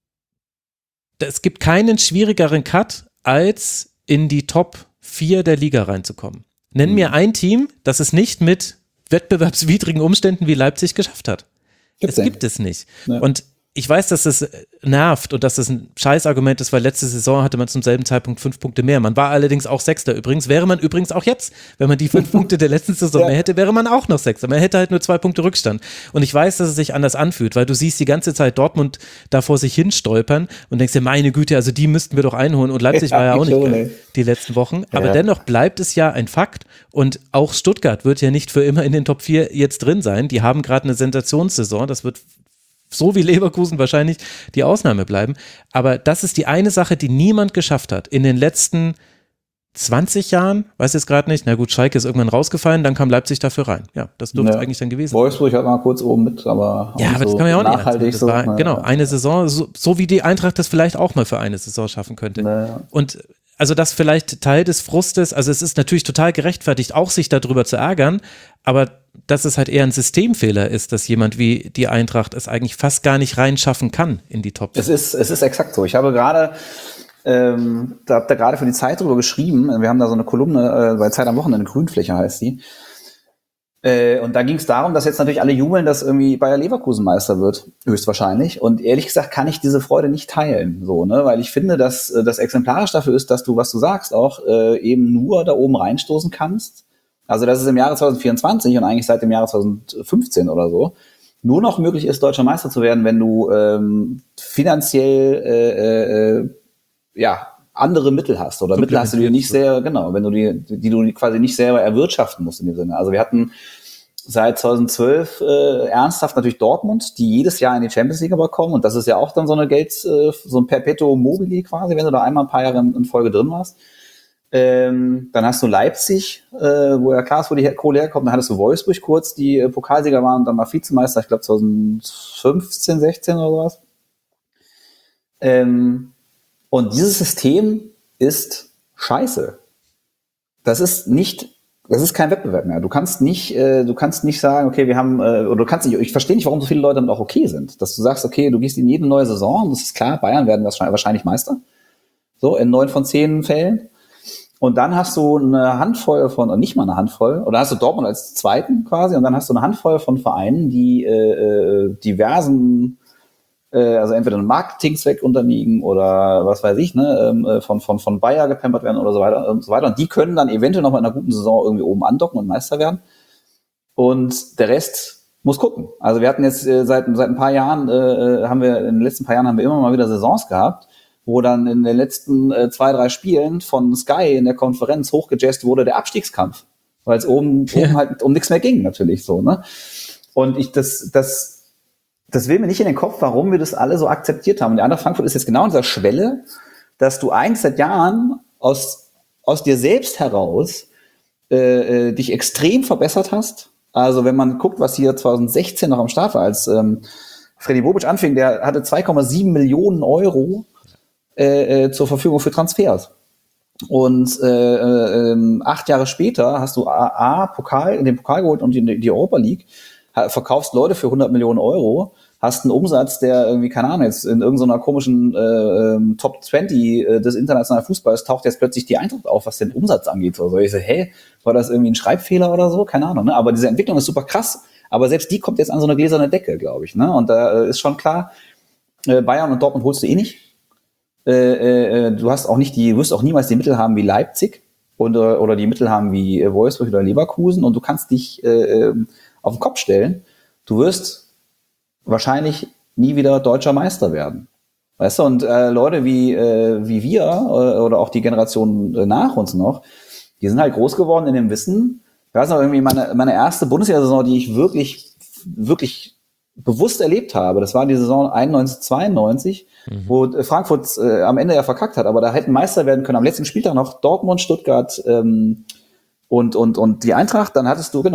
es gibt keinen schwierigeren Cut, als in die Top 4 der Liga reinzukommen. Nenn mir ein Team, das es nicht mit wettbewerbswidrigen Umständen wie Leipzig geschafft hat. Gibt es nicht. Ja. Und ich weiß, dass das nervt und dass das ein Scheißargument ist, weil letzte Saison hatte man zum selben Zeitpunkt 5 Punkte mehr. Man war allerdings auch Sechster übrigens. Wäre man übrigens auch jetzt, wenn man die 5 Punkte der letzten Saison mehr hätte, wäre man auch noch Sechster. Man hätte halt nur 2 Punkte Rückstand. Und ich weiß, dass es sich anders anfühlt, weil du siehst die ganze Zeit Dortmund da vor sich hin stolpern und denkst dir, meine Güte, also die müssten wir doch einholen. Und Leipzig war ja auch nicht geil, die letzten Wochen. Aber dennoch bleibt es ja ein Fakt. Und auch Stuttgart wird ja nicht für immer in den Top 4 jetzt drin sein. Die haben gerade eine Sensationssaison. Das wird so wie Leverkusen wahrscheinlich die Ausnahme bleiben. Aber das ist die eine Sache, die niemand geschafft hat in den letzten 20 Jahren, weiß jetzt gerade nicht, na gut, Schalke ist irgendwann rausgefallen, dann kam Leipzig dafür rein. Ja, das dürfte es eigentlich dann gewesen sein. Wolfsburg hat mal kurz oben mit, aber ja, aber so das kann man ja auch nicht nachhaltig das war, genau, eine Saison, so wie die Eintracht das vielleicht auch mal für eine Saison schaffen könnte. Naja. Und also das vielleicht Teil des Frustes, also es ist natürlich total gerechtfertigt, auch sich darüber zu ärgern, aber dass es halt eher ein Systemfehler ist, dass jemand wie die Eintracht es eigentlich fast gar nicht reinschaffen kann in die Top. Es ist exakt so. Ich habe gerade da habt ihr gerade für die Zeit drüber geschrieben. Wir haben da so eine Kolumne bei Zeit am Wochenende, Grünfläche heißt die. Und da ging es darum, dass jetzt natürlich alle jubeln, dass irgendwie Bayer Leverkusen Meister wird, höchstwahrscheinlich. Und ehrlich gesagt kann ich diese Freude nicht teilen, so, ne, weil ich finde, dass das exemplarisch dafür ist, dass du, was du sagst, auch eben nur da oben reinstoßen kannst. Also dass es im Jahre 2024 und eigentlich seit dem Jahre 2015 oder so nur noch möglich ist, deutscher Meister zu werden, wenn du finanziell andere Mittel hast oder Mittel hast, die du nicht sehr, genau, wenn du die du quasi nicht selber erwirtschaften musst in dem Sinne. Also wir hatten seit 2012 ernsthaft natürlich Dortmund, die jedes Jahr in die Champions League aber kommen und das ist ja auch dann so eine so ein Perpetuum mobile quasi, wenn du da einmal ein paar Jahre in Folge drin warst. Dann hast du Leipzig, wo ja klar ist, wo die Kohle herkommt. Dann hattest du Wolfsburg kurz, die Pokalsieger waren und dann mal Vizemeister, ich glaube 2015, 16 oder sowas. Und dieses System ist scheiße. Das ist kein Wettbewerb mehr. Du kannst nicht sagen, okay, wir haben, oder du kannst nicht, ich verstehe nicht, warum so viele Leute damit auch okay sind. Dass du sagst, okay, du gehst in jede neue Saison, und das ist klar, Bayern werden wahrscheinlich Meister. So, in 9 von 10 Fällen. Und dann hast du eine Handvoll von, nicht mal eine Handvoll, oder hast du Dortmund als Zweiten quasi, und dann hast du eine Handvoll von Vereinen, die diversen, also entweder einen Marketingzweck unterliegen oder was weiß ich, ne, von Bayer gepampert werden oder so weiter und so weiter. Und die können dann eventuell noch mal in einer guten Saison irgendwie oben andocken und Meister werden. Und der Rest muss gucken. Also wir hatten jetzt seit ein paar Jahren, in den letzten paar Jahren haben wir immer mal wieder Saisons gehabt, wo dann in den letzten 2-3 Spielen von Sky in der Konferenz hochgejazzt wurde der Abstiegskampf. Weil es oben halt um nichts mehr ging, natürlich so, ne? Und das will mir nicht in den Kopf, warum wir das alle so akzeptiert haben. Und der Eintracht Frankfurt ist jetzt genau an dieser Schwelle, dass du eigentlich seit Jahren aus dir selbst heraus dich extrem verbessert hast. Also wenn man guckt, was hier 2016 noch am Start war, als Freddy Bobic anfing, der hatte 2,7 Millionen Euro zur Verfügung für Transfers. Und 8 Jahre später hast du den Pokal geholt und die Europa League, verkaufst Leute für 100 Millionen Euro, hast einen Umsatz, der irgendwie, keine Ahnung, jetzt in irgendeiner komischen Top 20 des internationalen Fußballs taucht jetzt plötzlich die Eintracht auf, was den Umsatz angeht. Also ich so, hey, war das irgendwie ein Schreibfehler oder so? Keine Ahnung, ne? Aber diese Entwicklung ist super krass. Aber selbst die kommt jetzt an so eine gläserne Decke, glaube ich, ne? Und da ist schon klar, Bayern und Dortmund holst du eh nicht. Du wirst auch niemals die Mittel haben wie Leipzig oder die Mittel haben wie Wolfsburg oder Leverkusen und du kannst dich auf den Kopf stellen. Du wirst wahrscheinlich nie wieder deutscher Meister werden. Weißt du, und Leute wie wir oder auch die Generation nach uns noch, die sind halt groß geworden in dem Wissen. Ich weiß noch irgendwie meine erste Bundesliga-Saison, die ich wirklich, wirklich bewusst erlebt habe. Das war die Saison 91/92, wo Frankfurt am Ende ja verkackt hat, aber da hätten Meister werden können. Am letzten Spieltag noch Dortmund, Stuttgart und die Eintracht. Dann hattest du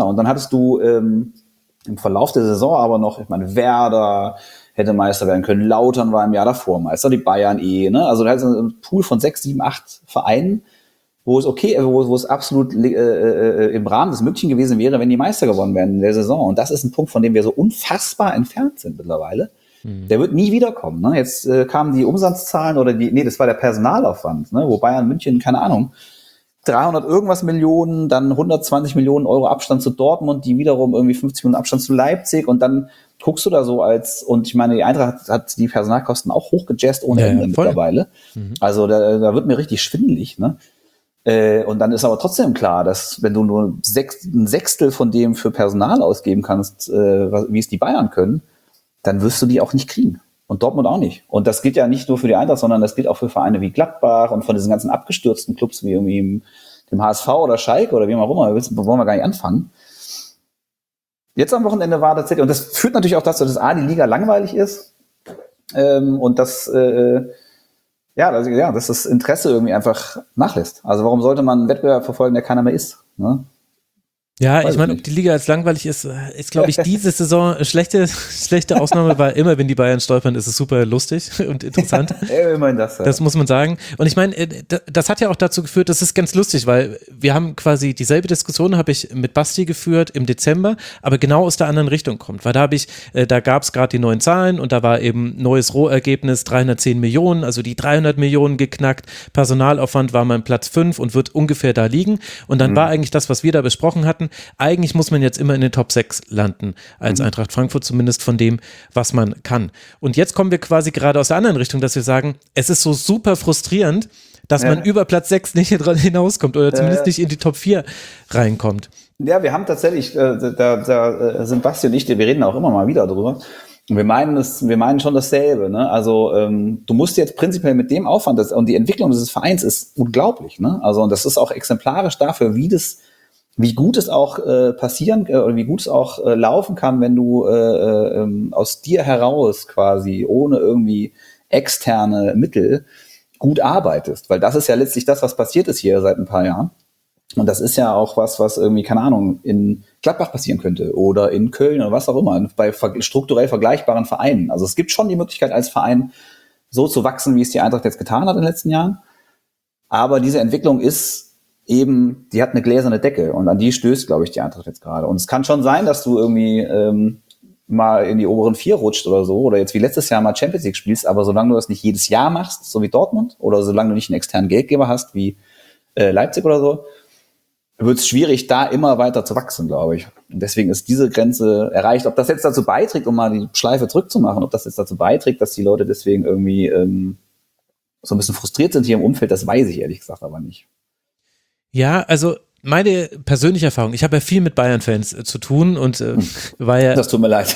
im Verlauf der Saison aber noch, ich meine, Werder hätte Meister werden können, Lautern war im Jahr davor Meister, die Bayern ne? Also da hast du einen Pool von 6, 7, 8 Vereinen, wo es absolut im Rahmen des Möglichen gewesen wäre, wenn die Meister gewonnen wären in der Saison. Und das ist ein Punkt, von dem wir so unfassbar entfernt sind mittlerweile. Der wird nie wiederkommen. Ne? Jetzt kamen die Umsatzzahlen das war der Personalaufwand, ne? Wo Bayern München, keine Ahnung, 300 irgendwas Millionen, dann 120 Millionen Euro Abstand zu Dortmund, die wiederum irgendwie 50 Millionen Abstand zu Leipzig und dann guckst du da so und ich meine, die Eintracht hat die Personalkosten auch hochgejazzt ohne Ende mittlerweile. Also da wird mir richtig schwindelig, ne? Und dann ist aber trotzdem klar, dass wenn du nur ein Sechstel von dem für Personal ausgeben kannst, wie es die Bayern können, dann wirst du die auch nicht kriegen. Und Dortmund auch nicht. Und das gilt ja nicht nur für die Eintracht, sondern das gilt auch für Vereine wie Gladbach und von diesen ganzen abgestürzten Clubs wie irgendwie dem HSV oder Schalke oder wie auch immer. Wollen wir gar nicht anfangen. Jetzt am Wochenende war tatsächlich, und das führt natürlich auch dazu, dass die Liga langweilig ist und dass dass das Interesse irgendwie einfach nachlässt. Also warum sollte man einen Wettbewerb verfolgen, der keiner mehr ist? Ne? Ja, Weiß ich meine, nicht. ob die Liga als langweilig ist, glaube ich, diese Saison schlechte Ausnahme, weil immer, wenn die Bayern stolpern, ist es super lustig und interessant. Immerhin das. Ja. Das muss man sagen. Und ich meine, das hat ja auch dazu geführt, das ist ganz lustig, weil wir haben quasi dieselbe Diskussion, habe ich mit Basti geführt im Dezember, aber genau aus der anderen Richtung kommt. Weil da gab es gerade die neuen Zahlen und da war eben neues Rohergebnis 310 Millionen, also die 300 Millionen geknackt. Personalaufwand war mal Platz 5 und wird ungefähr da liegen. Und dann war eigentlich das, was wir da besprochen hatten, eigentlich muss man jetzt immer in den Top 6 landen, als Eintracht Frankfurt, zumindest von dem, was man kann. Und jetzt kommen wir quasi gerade aus der anderen Richtung, dass wir sagen, es ist so super frustrierend, dass man über Platz 6 nicht hinauskommt oder zumindest nicht in die Top 4 reinkommt. Ja, wir haben tatsächlich, da sind Basti und ich, wir reden auch immer mal wieder drüber. Und wir meinen schon dasselbe. Ne? Also du musst jetzt prinzipiell mit dem Aufwand, und die Entwicklung dieses Vereins ist unglaublich. Ne? Also und das ist auch exemplarisch dafür, wie gut es auch passieren oder wie gut es auch laufen kann, wenn du aus dir heraus quasi ohne irgendwie externe Mittel gut arbeitest. Weil das ist ja letztlich das, was passiert ist hier seit ein paar Jahren. Und das ist ja auch was irgendwie, keine Ahnung, in Gladbach passieren könnte oder in Köln oder was auch immer, bei strukturell vergleichbaren Vereinen. Also es gibt schon die Möglichkeit, als Verein so zu wachsen, wie es die Eintracht jetzt getan hat in den letzten Jahren. Aber diese Entwicklung ist eben, die hat eine gläserne Decke und an die stößt, glaube ich, die Eintracht jetzt gerade. Und es kann schon sein, dass du irgendwie mal in die oberen 4 rutscht oder so oder jetzt wie letztes Jahr mal Champions League spielst, aber solange du das nicht jedes Jahr machst, so wie Dortmund, oder solange du nicht einen externen Geldgeber hast, wie Leipzig oder so, wird es schwierig, da immer weiter zu wachsen, glaube ich. Und deswegen ist diese Grenze erreicht. Ob das jetzt dazu beiträgt, um mal die Schleife zurückzumachen, ob das jetzt dazu beiträgt, dass die Leute deswegen irgendwie so ein bisschen frustriert sind hier im Umfeld, das weiß ich ehrlich gesagt aber nicht. Ja, also meine persönliche Erfahrung, ich habe ja viel mit Bayern-Fans zu tun und war ja... Das tut mir leid.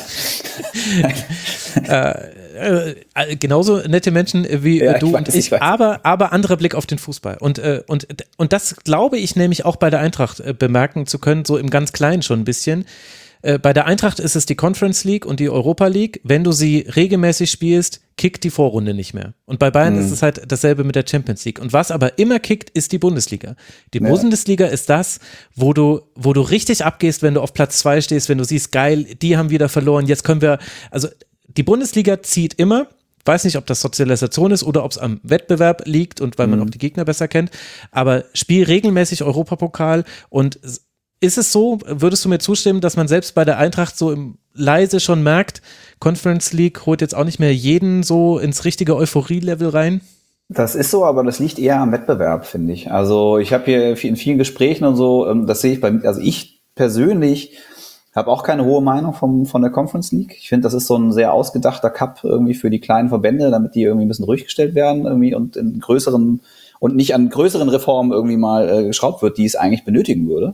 genauso nette Menschen wie du und ich, aber anderer Blick auf den Fußball. Und das glaube ich nämlich auch bei der Eintracht bemerken zu können, so im ganz Kleinen schon ein bisschen. Bei der Eintracht ist es die Conference League und die Europa League. Wenn du sie regelmäßig spielst, kickt die Vorrunde nicht mehr. Und bei Bayern ist es halt dasselbe mit der Champions League. Und was aber immer kickt, ist die Bundesliga. Die Bundesliga ist das, wo du richtig abgehst, wenn du auf Platz 2 stehst, wenn du siehst, geil, die haben wieder verloren, jetzt können wir, also die Bundesliga zieht immer, weiß nicht, ob das Sozialisation ist oder ob es am Wettbewerb liegt und weil man auch die Gegner besser kennt, aber spiel regelmäßig Europapokal und ist es so, würdest du mir zustimmen, dass man selbst bei der Eintracht so leise schon merkt, Conference League holt jetzt auch nicht mehr jeden so ins richtige Euphorie-Level rein? Das ist so, aber das liegt eher am Wettbewerb, finde ich. Also ich habe hier in vielen Gesprächen und so, das sehe ich also ich persönlich habe auch keine hohe Meinung von der Conference League. Ich finde, das ist so ein sehr ausgedachter Cup irgendwie für die kleinen Verbände, damit die irgendwie ein bisschen ruhig gestellt werden irgendwie und in größeren und nicht an größeren Reformen irgendwie mal geschraubt wird, die es eigentlich benötigen würde.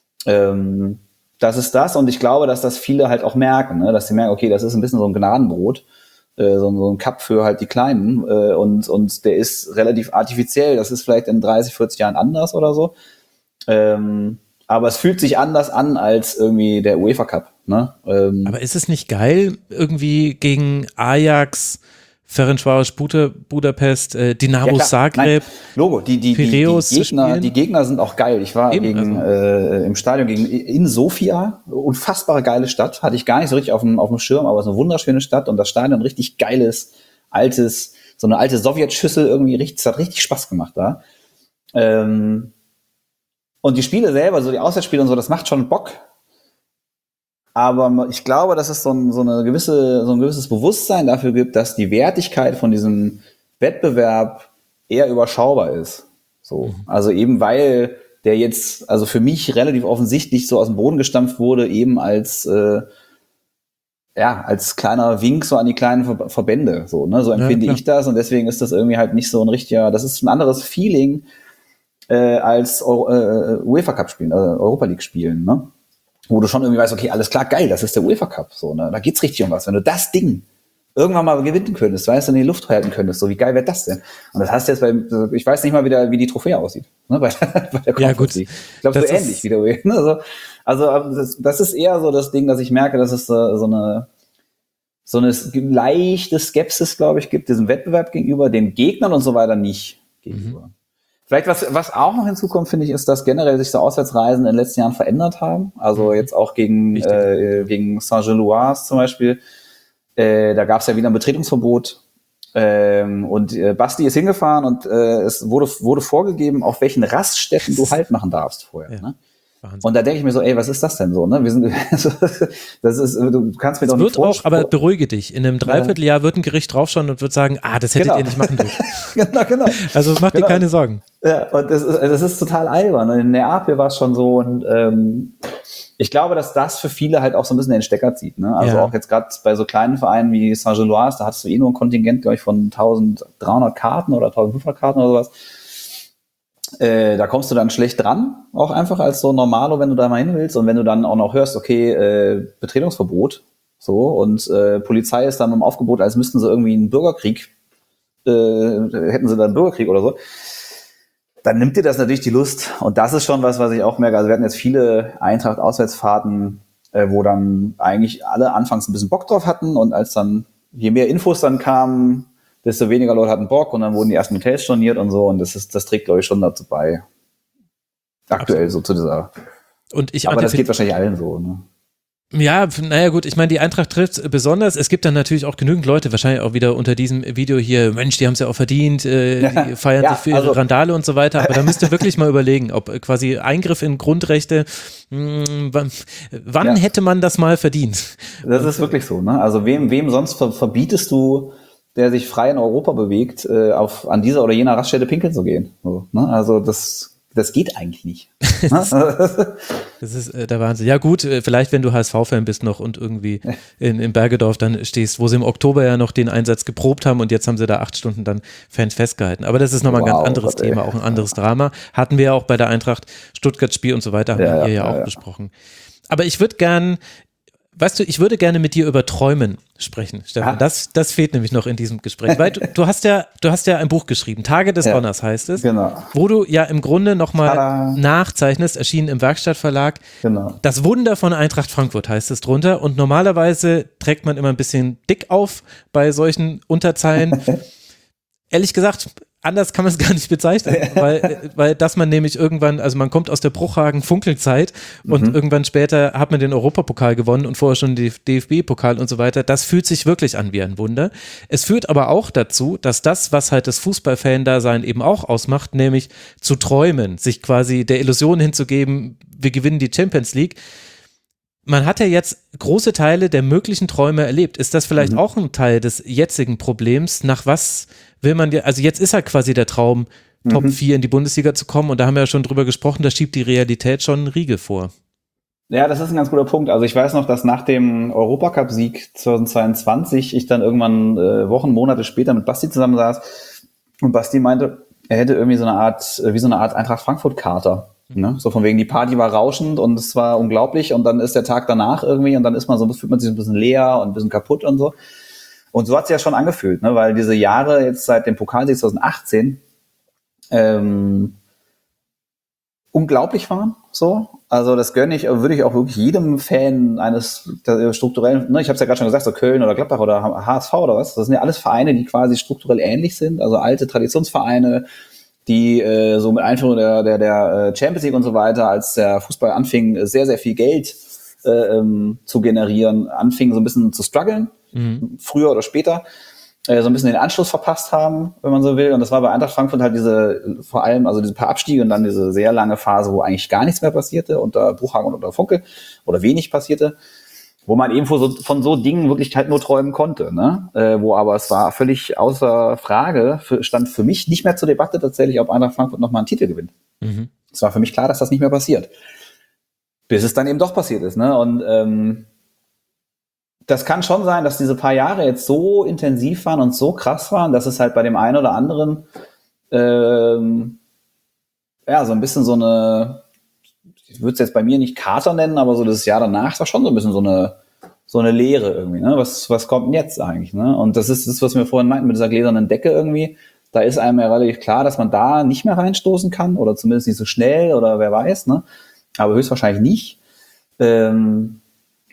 Das ist das und ich glaube, dass das viele halt auch merken, ne? Dass sie merken, okay, das ist ein bisschen so ein Gnadenbrot, so ein Cup für halt die Kleinen und der ist relativ artifiziell, das ist vielleicht in 30, 40 Jahren anders oder so, aber es fühlt sich anders an als irgendwie der UEFA Cup. Ne? Aber ist es nicht geil, irgendwie gegen Ajax, Ferencváros Budapest, Dinamo Zagreb, Logo, die Gegner sind auch geil. Ich war im Stadion in Sofia, unfassbar geile Stadt, hatte ich gar nicht so richtig auf dem Schirm, aber es ist eine wunderschöne Stadt und das Stadion richtig geiles, altes, so eine alte Sowjetschüssel irgendwie, es hat richtig Spaß gemacht da. Und die Spiele selber, so die Auswärtsspiele und so, das macht schon Bock. Aber ich glaube, dass es so ein gewisses Bewusstsein dafür gibt, dass die Wertigkeit von diesem Wettbewerb eher überschaubar ist. So. Also eben weil der jetzt, also für mich relativ offensichtlich so aus dem Boden gestampft wurde, eben als kleiner Wink so an die kleinen Verbände. So, ne? So empfinde ich das und deswegen ist das irgendwie halt nicht so ein richtiger, das ist ein anderes Feeling als UEFA Cup spielen, Europa League spielen, ne? Wo du schon irgendwie weißt, okay, alles klar, geil, das ist der UEFA Cup, so, ne? Da geht's richtig um was. Wenn du das Ding irgendwann mal gewinnen könntest, weißt du, in die Luft halten könntest, so wie geil wäre das denn? Und das hast du jetzt ich weiß nicht mal, wie die Trophäe aussieht, ne? Bei der Conference League. Ich glaube, so ähnlich wie der UEFA. Also das ist eher so das Ding, dass ich merke, dass es so eine so eine leichte Skepsis, glaube ich, gibt diesem Wettbewerb gegenüber, den Gegnern und so weiter nicht gegenüber. Vielleicht was auch noch hinzukommt, finde ich, ist, dass generell sich so Auswärtsreisen in den letzten Jahren verändert haben. Also jetzt auch gegen Saint-Gilloise zum Beispiel. Da gab es ja wieder ein Betretungsverbot. Und Basti ist hingefahren und es wurde vorgegeben, auf welchen Raststätten du Halt machen darfst vorher. Ja. Ne? Und da denke ich mir so, ey, was ist das denn so? Ne? Das ist, du kannst mir doch nicht vorstellen. Aber beruhige dich, in einem Dreivierteljahr wird ein Gericht draufschauen und wird sagen, das hättet ihr nicht machen dürfen. genau. Also macht dir keine Sorgen. Ja, und das ist total albern. In Neapel war es schon so und ich glaube, dass das für viele halt auch so ein bisschen den Stecker zieht. Ne? Also auch jetzt gerade bei so kleinen Vereinen wie Saint-Gilloise, da hattest du nur ein Kontingent, glaube ich, von 1300 Karten oder 1500 Karten oder sowas. Da kommst du dann schlecht dran, auch einfach als so Normalo, wenn du da mal hin willst. Und wenn du dann auch noch hörst, okay, Betretungsverbot, so, und Polizei ist dann im Aufgebot, als müssten sie irgendwie einen Bürgerkrieg, hätten sie dann einen Bürgerkrieg oder so, dann nimmt dir das natürlich die Lust. Und das ist schon was ich auch merke. Also wir hatten jetzt viele Eintracht-Auswärtsfahrten, wo dann eigentlich alle anfangs ein bisschen Bock drauf hatten und als dann, je mehr Infos dann kamen, desto weniger Leute hatten Bock und dann wurden die ersten Hotels storniert und so und das trägt, glaube ich, schon dazu bei. Aktuell Absolut. So zu dieser. Aber das geht wahrscheinlich allen so, ne? Ja, naja gut, ich meine, die Eintracht trifft besonders. Es gibt dann natürlich auch genügend Leute, wahrscheinlich auch wieder unter diesem Video hier, Mensch, die haben es ja auch verdient, die feiern sich für ihre Randale und so weiter, aber da müsst ihr wirklich mal überlegen, ob quasi Eingriff in Grundrechte, wann hätte man das mal verdient? Das ist wirklich so, ne? Also wem sonst verbietest du, der sich frei in Europa bewegt, an dieser oder jener Raststätte pinkeln zu gehen? So, ne? Also das geht eigentlich nicht. Das ist der Wahnsinn. Ja gut, vielleicht wenn du HSV-Fan bist noch und irgendwie in Bergedorf dann stehst, wo sie im Oktober ja noch den Einsatz geprobt haben und jetzt haben sie da 8 Stunden dann Fans festgehalten. Aber das ist nochmal ein ganz anderes Thema, auch ein anderes Drama. Hatten wir ja auch bei der Eintracht Stuttgart-Spiel und so weiter, haben wir hier ja auch besprochen. Aber ich würde gerne mit dir über Träumen sprechen, Stefan. Das fehlt nämlich noch in diesem Gespräch. Weil du hast ja ein Buch geschrieben, Tage des Donners heißt es, genau. Wo du ja im Grunde nochmal nachzeichnest, erschienen im Werkstattverlag. Genau. Das Wunder von Eintracht Frankfurt heißt es drunter und normalerweise trägt man immer ein bisschen dick auf bei solchen Unterzeilen. Ehrlich gesagt, anders kann man es gar nicht bezeichnen, weil dass man nämlich irgendwann, also man kommt aus der Bruchhagen-Funkelzeit und irgendwann später hat man den Europapokal gewonnen und vorher schon den DFB-Pokal und so weiter. Das fühlt sich wirklich an wie ein Wunder. Es führt aber auch dazu, dass das, was halt das Fußballfan-Dasein eben auch ausmacht, nämlich zu träumen, sich quasi der Illusion hinzugeben, wir gewinnen die Champions League. Man hat ja jetzt große Teile der möglichen Träume erlebt. Ist das vielleicht auch ein Teil des jetzigen Problems? Nach was will man dir, also jetzt ist halt quasi der Traum, Top 4 in die Bundesliga zu kommen und da haben wir ja schon drüber gesprochen, da schiebt die Realität schon einen Riegel vor. Ja, das ist ein ganz guter Punkt. Also ich weiß noch, dass nach dem Europacup-Sieg 2022 ich dann irgendwann Monate später mit Basti zusammensaß und Basti meinte, er hätte irgendwie so eine Art Eintracht Frankfurt-Kater. Ne? So von wegen, die Party war rauschend und es war unglaublich und dann ist der Tag danach irgendwie und dann fühlt man sich ein bisschen leer und ein bisschen kaputt und so. Und so hat es ja schon angefühlt, ne? Weil diese Jahre jetzt seit dem Pokalsieg 2018 unglaublich waren. So. Also das würde ich auch wirklich jedem Fan eines strukturellen, ne? Ich habe es ja gerade schon gesagt, so Köln oder Gladbach oder HSV oder was, das sind ja alles Vereine, die quasi strukturell ähnlich sind, also alte Traditionsvereine, die so mit Einführung der Champions League und so weiter, als der Fußball anfing, sehr, sehr viel Geld zu generieren, anfingen so ein bisschen zu strugglen, früher oder später, so ein bisschen den Anschluss verpasst haben, wenn man so will. Und das war bei Eintracht Frankfurt halt diese paar Abstiege und dann diese sehr lange Phase, wo eigentlich gar nichts mehr passierte, unter Bruchhagen und unter Funkel, oder wenig passierte, wo man eben von so Dingen wirklich halt nur träumen konnte, ne? Wo aber es war völlig außer Frage, stand für mich nicht mehr zur Debatte tatsächlich, ob Eintracht Frankfurt nochmal einen Titel gewinnt. Es war für mich klar, dass das nicht mehr passiert. Bis es dann eben doch passiert ist, ne? Und das kann schon sein, dass diese paar Jahre jetzt so intensiv waren und so krass waren, dass es halt bei dem einen oder anderen so ein bisschen so eine, ich würde es jetzt bei mir nicht Kater nennen, aber so das Jahr danach war schon so ein bisschen so eine Leere irgendwie, ne? Was kommt denn jetzt eigentlich, ne? Und das ist das, was wir vorhin meinten mit dieser gläsernen Decke irgendwie. Da ist einem ja relativ klar, dass man da nicht mehr reinstoßen kann oder zumindest nicht so schnell oder wer weiß, ne? Aber höchstwahrscheinlich nicht.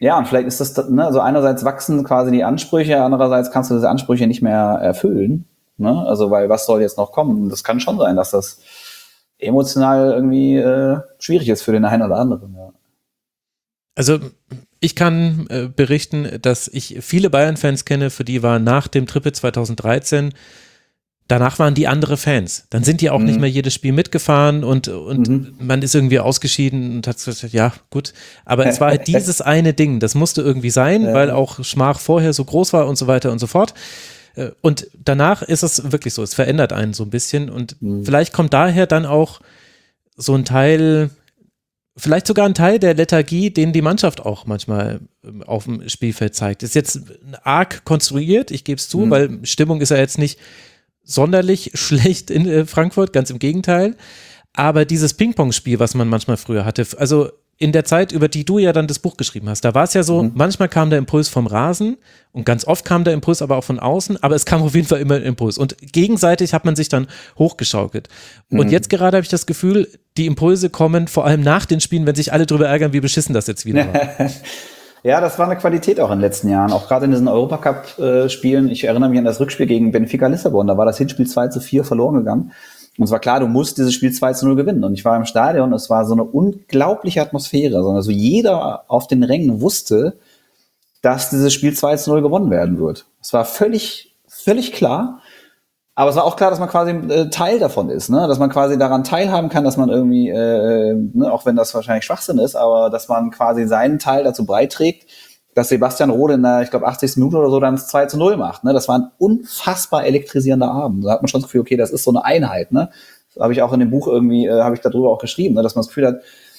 Ja, und vielleicht ist das, ne, also einerseits wachsen quasi die Ansprüche, andererseits kannst du diese Ansprüche nicht mehr erfüllen, ne, also weil was soll jetzt noch kommen? Das kann schon sein, dass das emotional irgendwie schwierig ist für den einen oder anderen, ja. Also ich kann berichten, dass ich viele Bayern-Fans kenne, für die war nach dem Triple 2013, danach waren die andere Fans. Dann sind die auch nicht mehr jedes Spiel mitgefahren und man ist irgendwie ausgeschieden und hat gesagt, ja gut, aber es war halt dieses eine Ding, das musste irgendwie sein, weil auch Schmach vorher so groß war und so weiter und so fort. Und danach ist es wirklich so, es verändert einen so ein bisschen und vielleicht kommt daher dann auch so ein Teil, vielleicht sogar ein Teil der Lethargie, den die Mannschaft auch manchmal auf dem Spielfeld zeigt. Ist jetzt arg konstruiert, ich gebe es zu, weil Stimmung ist ja jetzt nicht sonderlich schlecht in Frankfurt, ganz im Gegenteil. Aber dieses Ping-Pong-Spiel, was man manchmal früher hatte, also in der Zeit, über die du ja dann das Buch geschrieben hast, da war es ja so, manchmal kam der Impuls vom Rasen und ganz oft kam der Impuls aber auch von außen, aber es kam auf jeden Fall immer ein Impuls und gegenseitig hat man sich dann hochgeschaukelt. Und jetzt gerade habe ich das Gefühl, die Impulse kommen vor allem nach den Spielen, wenn sich alle drüber ärgern, wie beschissen das jetzt wieder war. Ja, das war eine Qualität auch in den letzten Jahren, auch gerade in diesen Europacup-Spielen. Ich erinnere mich an das Rückspiel gegen Benfica Lissabon, da war das Hinspiel 2-4 verloren gegangen. Und es war klar, du musst dieses Spiel 2-0 gewinnen. Und ich war im Stadion, es war so eine unglaubliche Atmosphäre. Also jeder auf den Rängen wusste, dass dieses Spiel 2-0 gewonnen werden wird. Es war völlig klar. Aber es war auch klar, dass man quasi Teil davon ist, ne? Dass man quasi daran teilhaben kann, dass man irgendwie, ne, auch wenn das wahrscheinlich Schwachsinn ist, aber dass man quasi seinen Teil dazu beiträgt, dass Sebastian Rode in der, ich glaube, 80. Minute oder so dann 2-0 macht. Ne? Das war ein unfassbar elektrisierender Abend. Da hat man schon das Gefühl, okay, das ist so eine Einheit. Ne? Das habe ich auch in dem Buch irgendwie, habe ich darüber auch geschrieben, ne? Dass man das Gefühl hat,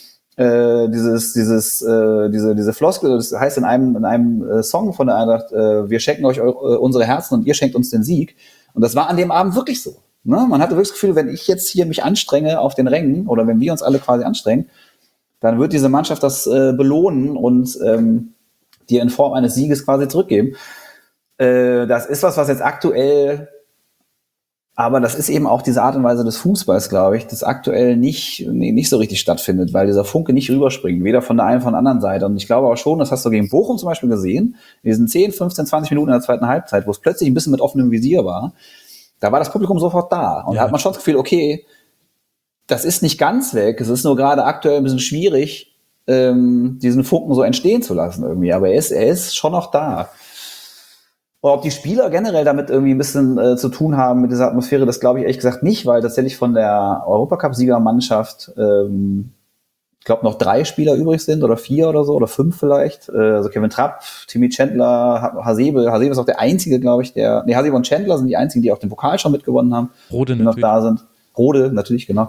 diese Floskel, das heißt in einem Song von der Eintracht, wir schenken euch unsere Herzen und ihr schenkt uns den Sieg. Und das war an dem Abend wirklich so. Ne? Man hatte wirklich das Gefühl, wenn ich jetzt hier mich anstrenge auf den Rängen oder wenn wir uns alle quasi anstrengen, dann wird diese Mannschaft das belohnen und dir in Form eines Sieges quasi zurückgeben. Das ist was jetzt aktuell, aber das ist eben auch diese Art und Weise des Fußballs, glaube ich, das aktuell nicht so richtig stattfindet, weil dieser Funke nicht rüberspringt, weder von der einen von der anderen Seite. Und ich glaube auch schon, das hast du gegen Bochum zum Beispiel gesehen, in diesen 10, 15, 20 Minuten in der zweiten Halbzeit, wo es plötzlich ein bisschen mit offenem Visier war, da war das Publikum sofort da. Und da hat man schon das Gefühl, okay, das ist nicht ganz weg, es ist nur gerade aktuell ein bisschen schwierig, diesen Funken so entstehen zu lassen irgendwie. Aber er ist schon noch da. Und ob die Spieler generell damit irgendwie ein bisschen zu tun haben mit dieser Atmosphäre, das glaube ich ehrlich gesagt nicht, weil tatsächlich von der Europacup-Siegermannschaft ich glaube noch 3 Spieler übrig sind oder 4 oder so oder 5 vielleicht. Also Kevin Trapp, Timmy Chandler, Hasebe ist auch der einzige, glaube ich, Hasebe und Chandler sind die einzigen, die auch den Pokal schon mitgewonnen haben. Rode die noch da sind. Rode, natürlich, genau.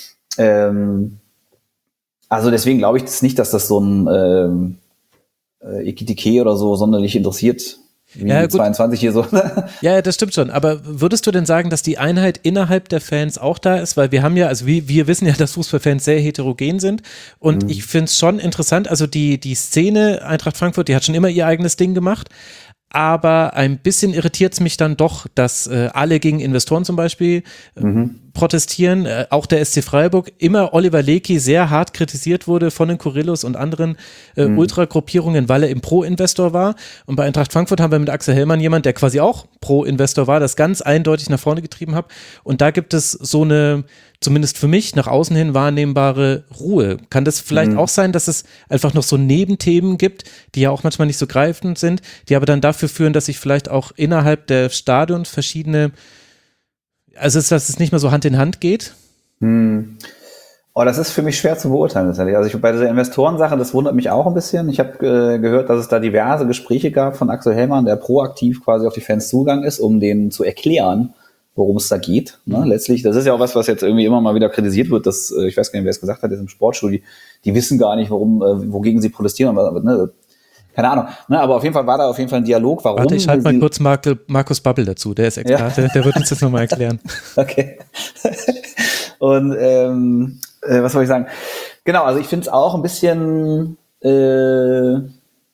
Also deswegen glaube ich nicht, dass das so ein Ekitike oder so sonderlich interessiert, wie die 22 hier so. Ja, das stimmt schon. Aber würdest du denn sagen, dass die Einheit innerhalb der Fans auch da ist? Weil wir haben ja, also wir wissen ja, dass Fußballfans sehr heterogen sind. Und ich finde es schon interessant, also die Szene Eintracht Frankfurt, die hat schon immer ihr eigenes Ding gemacht. Aber ein bisschen irritiert es mich dann doch, dass alle gegen Investoren zum Beispiel protestieren. Auch der SC Freiburg, immer Oliver Lecky sehr hart kritisiert wurde von den Kurillos und anderen Ultragruppierungen, weil er im Pro-Investor war. Und bei Eintracht Frankfurt haben wir mit Axel Hellmann jemand, der quasi auch Pro-Investor war, das ganz eindeutig nach vorne getrieben hat. Und da gibt es so eine, zumindest für mich, nach außen hin wahrnehmbare Ruhe. Kann das vielleicht auch sein, dass es einfach noch so Nebenthemen gibt, die ja auch manchmal nicht so greifend sind, die aber dann dafür führen, dass sich vielleicht auch innerhalb der Stadions verschiedene, also dass es nicht mehr so Hand in Hand geht? Oh, das ist für mich schwer zu beurteilen. Also bei dieser Investorensache, das wundert mich auch ein bisschen. Ich habe gehört, dass es da diverse Gespräche gab von Axel Hellmann, der proaktiv quasi auf die Fans zugegangen ist, um denen zu erklären, worum es da geht. Ne? Letztlich, das ist ja auch was jetzt irgendwie immer mal wieder kritisiert wird, dass, ich weiß gar nicht, wer es gesagt hat, jetzt im Sportstudio, die wissen gar nicht, wogegen sie protestieren. Ne? Keine Ahnung. Ne? Aber auf jeden Fall war da ein Dialog, warum. Warte, ich halte mal kurz Markus Babbel dazu, der ist Experte, der wird uns das nochmal erklären. Okay. Und was soll ich sagen? Genau, also ich finde es auch ein bisschen, die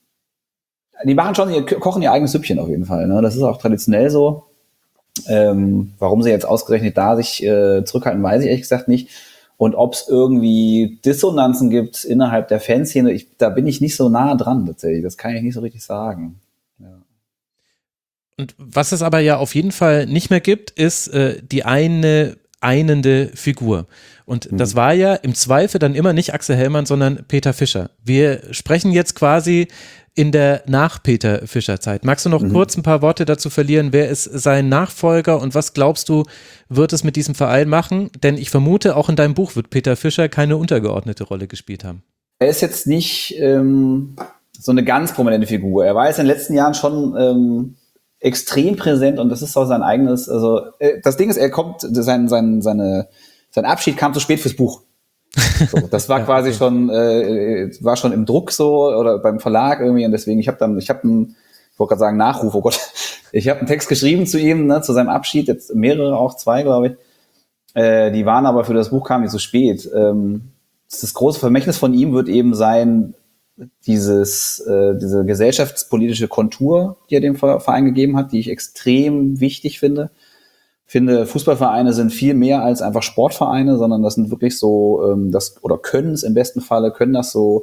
kochen ihr eigenes Süppchen auf jeden Fall. Ne? Das ist auch traditionell so. Warum sie jetzt ausgerechnet da sich zurückhalten, weiß ich ehrlich gesagt nicht. Und ob es irgendwie Dissonanzen gibt innerhalb der Fanszene, da bin ich nicht so nah dran tatsächlich. Das kann ich nicht so richtig sagen. Ja. Und was es aber ja auf jeden Fall nicht mehr gibt, ist die einende Figur. Und das war ja im Zweifel dann immer nicht Axel Hellmann, sondern Peter Fischer. Wir sprechen jetzt quasi in der Nach-Peter-Fischer-Zeit. Magst du noch kurz ein paar Worte dazu verlieren? Wer ist sein Nachfolger und was glaubst du, wird es mit diesem Verein machen? Denn ich vermute, auch in deinem Buch wird Peter Fischer keine untergeordnete Rolle gespielt haben. Er ist jetzt nicht so eine ganz prominente Figur. Er war jetzt in den letzten Jahren schon extrem präsent und das ist auch sein eigenes, also das Ding ist, er kommt, sein Abschied kam zu spät fürs Buch. So, das war quasi schon, war schon im Druck so oder beim Verlag irgendwie und deswegen, ich wollte gerade sagen Nachruf, oh Gott, ich habe einen Text geschrieben zu ihm, ne, zu seinem Abschied, jetzt mehrere, auch 2, glaube ich, die waren aber für das Buch kamen nicht so spät. Das große Vermächtnis von ihm wird eben sein, diese gesellschaftspolitische Kontur, die er dem Verein gegeben hat, die ich extrem wichtig finde. Ich finde, Fußballvereine sind viel mehr als einfach Sportvereine, sondern das sind wirklich so, oder können es im besten Falle, können das so,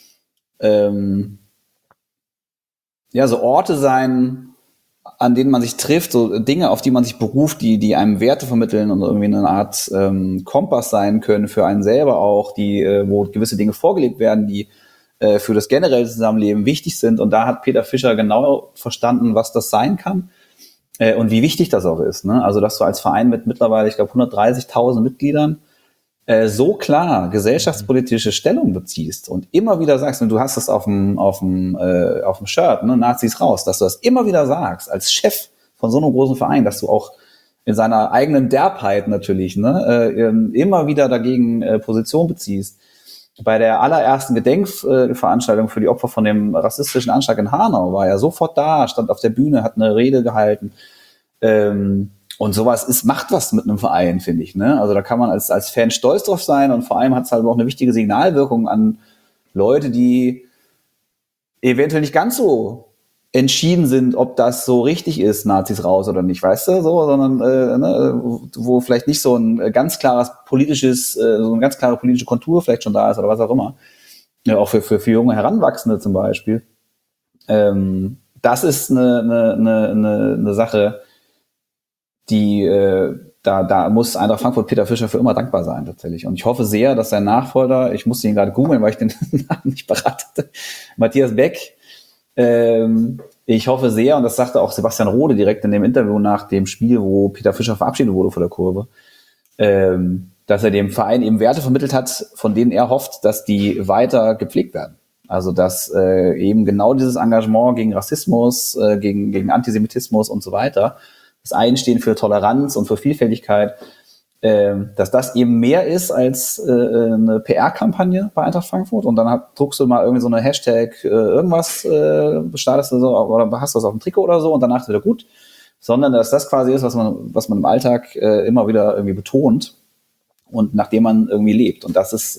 so Orte sein, an denen man sich trifft, so Dinge, auf die man sich beruft, die einem Werte vermitteln und irgendwie eine Art Kompass sein können für einen selber auch, wo gewisse Dinge vorgelebt werden, die für das generelle Zusammenleben wichtig sind. Und da hat Peter Fischer genau verstanden, was das sein kann. Und wie wichtig das auch ist, ne? Also, dass du als Verein mit mittlerweile, ich glaube, 130.000 Mitgliedern so klar gesellschaftspolitische Stellung beziehst und immer wieder sagst, und du hast es auf dem Shirt, ne, Nazis raus, dass du das immer wieder sagst, als Chef von so einem großen Verein, dass du auch in seiner eigenen Derbheit natürlich, ne, immer wieder dagegen Position beziehst. Bei der allerersten Gedenkveranstaltung für die Opfer von dem rassistischen Anschlag in Hanau war er sofort da, stand auf der Bühne, hat eine Rede gehalten. Und sowas macht was mit einem Verein, finde ich. Ne? Also da kann man als Fan stolz drauf sein und vor allem hat es halt auch eine wichtige Signalwirkung an Leute, die eventuell nicht ganz so entschieden sind, ob das so richtig ist, Nazis raus oder nicht, weißt du, so, sondern wo vielleicht nicht so ein ganz klares politisches, so eine ganz klare politische Kontur vielleicht schon da ist oder was auch immer. Ja, auch für junge Heranwachsende zum Beispiel. Das ist eine Sache, die da muss Eintracht Frankfurt Peter Fischer für immer dankbar sein tatsächlich. Und ich hoffe sehr, dass sein Nachfolger, ich musste ihn gerade googeln, weil ich den Namen nicht parat hatte, Matthias Beck, ich hoffe sehr, und das sagte auch Sebastian Rode direkt in dem Interview nach dem Spiel, wo Peter Fischer verabschiedet wurde vor der Kurve, dass er dem Verein eben Werte vermittelt hat, von denen er hofft, dass die weiter gepflegt werden. Also dass eben genau dieses Engagement gegen Rassismus, gegen Antisemitismus und so weiter, das Einstehen für Toleranz und für Vielfältigkeit, dass das eben mehr ist als eine PR-Kampagne bei Eintracht Frankfurt und dann druckst du mal irgendwie so eine Hashtag irgendwas, startest du so oder hast du das auf dem Trikot oder so und danach ist wieder gut, sondern dass das quasi ist, was man im Alltag immer wieder irgendwie betont und nachdem man irgendwie lebt. Und das ist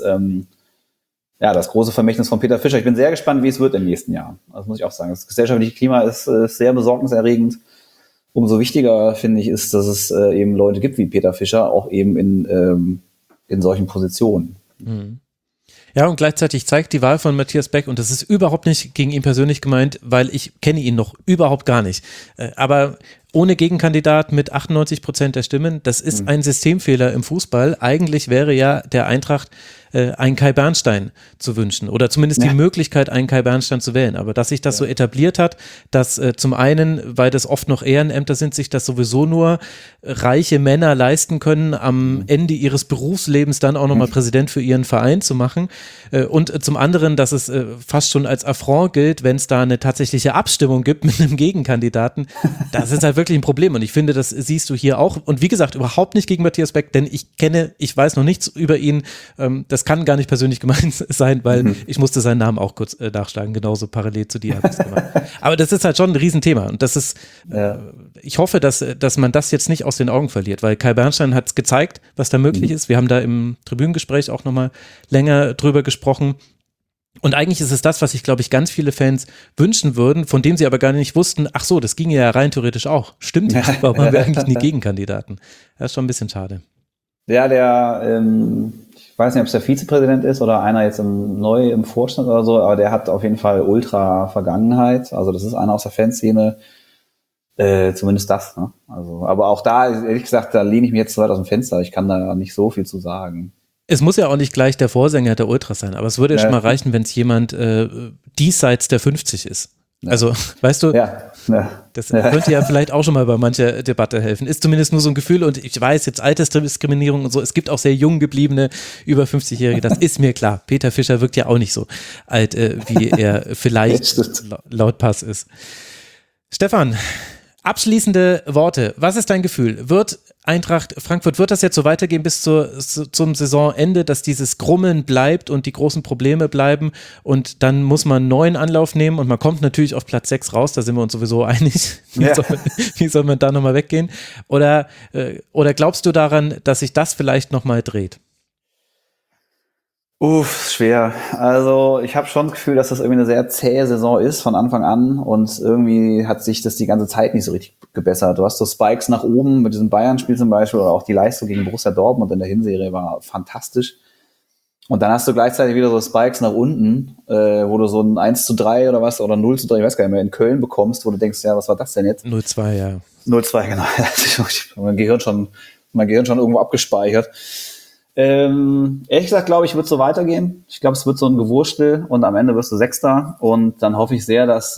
das große Vermächtnis von Peter Fischer. Ich bin sehr gespannt, wie es wird im nächsten Jahr. Das muss ich auch sagen. Das gesellschaftliche Klima ist sehr besorgniserregend. Umso wichtiger, finde ich, ist, dass es eben Leute gibt wie Peter Fischer, auch eben in solchen Positionen. Mhm. Ja, und gleichzeitig zeigt die Wahl von Matthias Beck, und das ist überhaupt nicht gegen ihn persönlich gemeint, weil ich kenne ihn noch überhaupt gar nicht. Aber ohne Gegenkandidat mit 98% der Stimmen, das ist ein Systemfehler im Fußball. Eigentlich wäre ja der Eintracht einen Kai Bernstein zu wünschen oder zumindest die Möglichkeit, einen Kai Bernstein zu wählen. Aber dass sich das so etabliert hat, dass zum einen, weil das oft noch Ehrenämter sind, sich das sowieso nur reiche Männer leisten können, am Ende ihres Berufslebens dann auch nochmal Präsident für ihren Verein zu machen. Und zum anderen, dass es fast schon als Affront gilt, wenn es da eine tatsächliche Abstimmung gibt mit einem Gegenkandidaten. Das ist halt wirklich ein Problem. Und ich finde, das siehst du hier auch. Und wie gesagt, überhaupt nicht gegen Matthias Beck, denn ich weiß noch nichts über ihn. Das kann gar nicht persönlich gemeint sein, weil ich musste seinen Namen auch kurz nachschlagen, genauso parallel zu dir habe ich es gemacht. Aber das ist halt schon ein Riesenthema und das ist, ich hoffe, dass man das jetzt nicht aus den Augen verliert, weil Kai Bernstein hat es gezeigt, was da möglich ist. Wir haben da im Tribünengespräch auch nochmal länger drüber gesprochen. Und eigentlich ist es das, was sich, glaube ich, ganz viele Fans wünschen würden, von dem sie aber gar nicht wussten, ach so, das ginge ja rein theoretisch auch. Stimmt, warum haben wir eigentlich nie Gegenkandidaten? Das ist schon ein bisschen schade. Ja, Ich weiß nicht, ob es der Vizepräsident ist oder einer jetzt neu im Vorstand oder so, aber der hat auf jeden Fall ultra Vergangenheit. Also das ist einer aus der Fanszene, zumindest das. Ne? Also, aber auch da, ehrlich gesagt, da lehne ich mich jetzt zu weit aus dem Fenster. Ich kann da nicht so viel zu sagen. Es muss ja auch nicht gleich der Vorsänger der Ultras sein, aber es würde ja schon mal reichen, wenn es jemand diesseits der 50 ist. Ja. Also, weißt du, das könnte ja vielleicht auch schon mal bei mancher Debatte helfen. Ist zumindest nur so ein Gefühl und ich weiß jetzt Altersdiskriminierung und so, es gibt auch sehr jung gebliebene über 50-Jährige, das ist mir klar. Peter Fischer wirkt ja auch nicht so alt, wie er vielleicht laut Pass ist. Stefan, abschließende Worte. Was ist dein Gefühl? Wird Eintracht Frankfurt, wird das jetzt so weitergehen bis zum Saisonende, dass dieses Grummeln bleibt und die großen Probleme bleiben und dann muss man einen neuen Anlauf nehmen und man kommt natürlich auf Platz 6 raus, da sind wir uns sowieso einig. Wie soll man da nochmal weggehen? Oder glaubst du daran, dass sich das vielleicht nochmal dreht? Schwer. Also ich habe schon das Gefühl, dass das irgendwie eine sehr zähe Saison ist von Anfang an und irgendwie hat sich das die ganze Zeit nicht so richtig gebessert. Du hast so Spikes nach oben mit diesem Bayern-Spiel zum Beispiel oder auch die Leistung gegen Borussia Dortmund in der Hinserie war fantastisch. Und dann hast du gleichzeitig wieder so Spikes nach unten, wo du so ein 1:3 oder was oder 0:3, ich weiß gar nicht mehr, in Köln bekommst, wo du denkst, ja, was war das denn jetzt? 0:2, ja. 0:2, genau. mein Gehirn schon irgendwo abgespeichert. Ehrlich gesagt, glaube ich, wird so weitergehen. Ich glaube, es wird so ein Gewurstel und am Ende wirst du Sechster und dann hoffe ich sehr, dass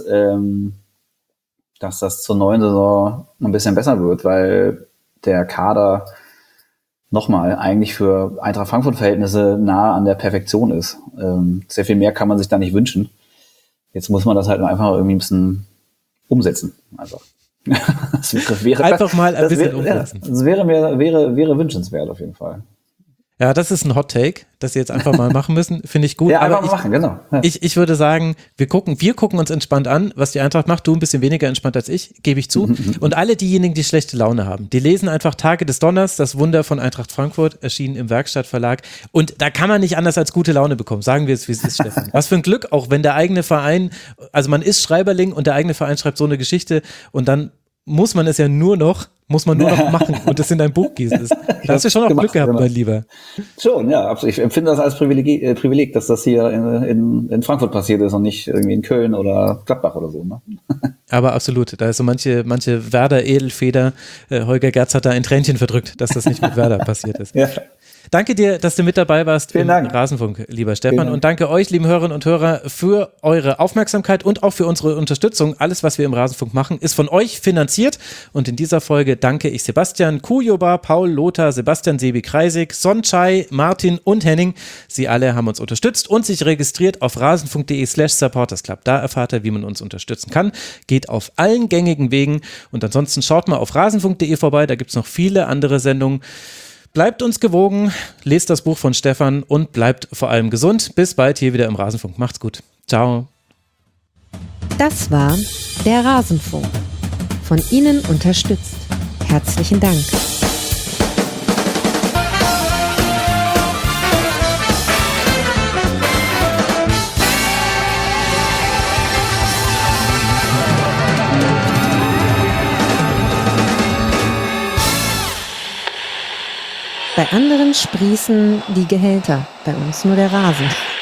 das zur neuen Saison ein bisschen besser wird, weil der Kader nochmal eigentlich für Eintracht Frankfurt-Verhältnisse nah an der Perfektion ist. Sehr viel mehr kann man sich da nicht wünschen. Jetzt muss man das halt einfach irgendwie ein bisschen umsetzen. Also. Das wäre einfach mal ein bisschen umsetzen. Das wäre wünschenswert auf jeden Fall. Ja, das ist ein Hot Take, das sie jetzt einfach mal machen müssen, finde ich gut. Ja, einfach mal machen, genau. Ja. Ich würde sagen, wir gucken uns entspannt an, was die Eintracht macht. Du ein bisschen weniger entspannt als ich, gebe ich zu. Und alle diejenigen, die schlechte Laune haben, die lesen einfach Tage des Donners, das Wunder von Eintracht Frankfurt, erschienen im Werkstattverlag. Und da kann man nicht anders als gute Laune bekommen. Sagen wir es, wie es ist, Stefan. Was für ein Glück, auch wenn der eigene Verein, also man ist Schreiberling und der eigene Verein schreibt so eine Geschichte und dann muss man es ja nur noch machen und das in ein Buch gießen. Da hast du schon noch Glück gehabt, mein Lieber. Schon, ja. Ich empfinde das als Privileg, dass das hier in Frankfurt passiert ist und nicht irgendwie in Köln oder Gladbach oder so. Ne? Aber absolut, da ist so manche Werder-Edelfeder, Holger Gerz hat da ein Tränchen verdrückt, dass das nicht mit Werder passiert ist. Ja. Danke dir, dass du mit dabei warst im Rasenfunk, lieber Stefan. Und danke euch, lieben Hörerinnen und Hörer, für eure Aufmerksamkeit und auch für unsere Unterstützung. Alles, was wir im Rasenfunk machen, ist von euch finanziert. Und in dieser Folge danke ich Sebastian Kujoba, Paul Lothar, Sebastian Sebi-Kreisig, Sonchai, Martin und Henning. Sie alle haben uns unterstützt und sich registriert auf rasenfunk.de/supportersclub. Da erfahrt ihr, wie man uns unterstützen kann. Geht auf allen gängigen Wegen. Und ansonsten schaut mal auf rasenfunk.de vorbei. Da gibt es noch viele andere Sendungen. Bleibt uns gewogen, lest das Buch von Stefan und bleibt vor allem gesund. Bis bald hier wieder im Rasenfunk. Macht's gut. Ciao. Das war der Rasenfunk. Von Ihnen unterstützt. Herzlichen Dank. Bei anderen sprießen die Gehälter, bei uns nur der Rasen.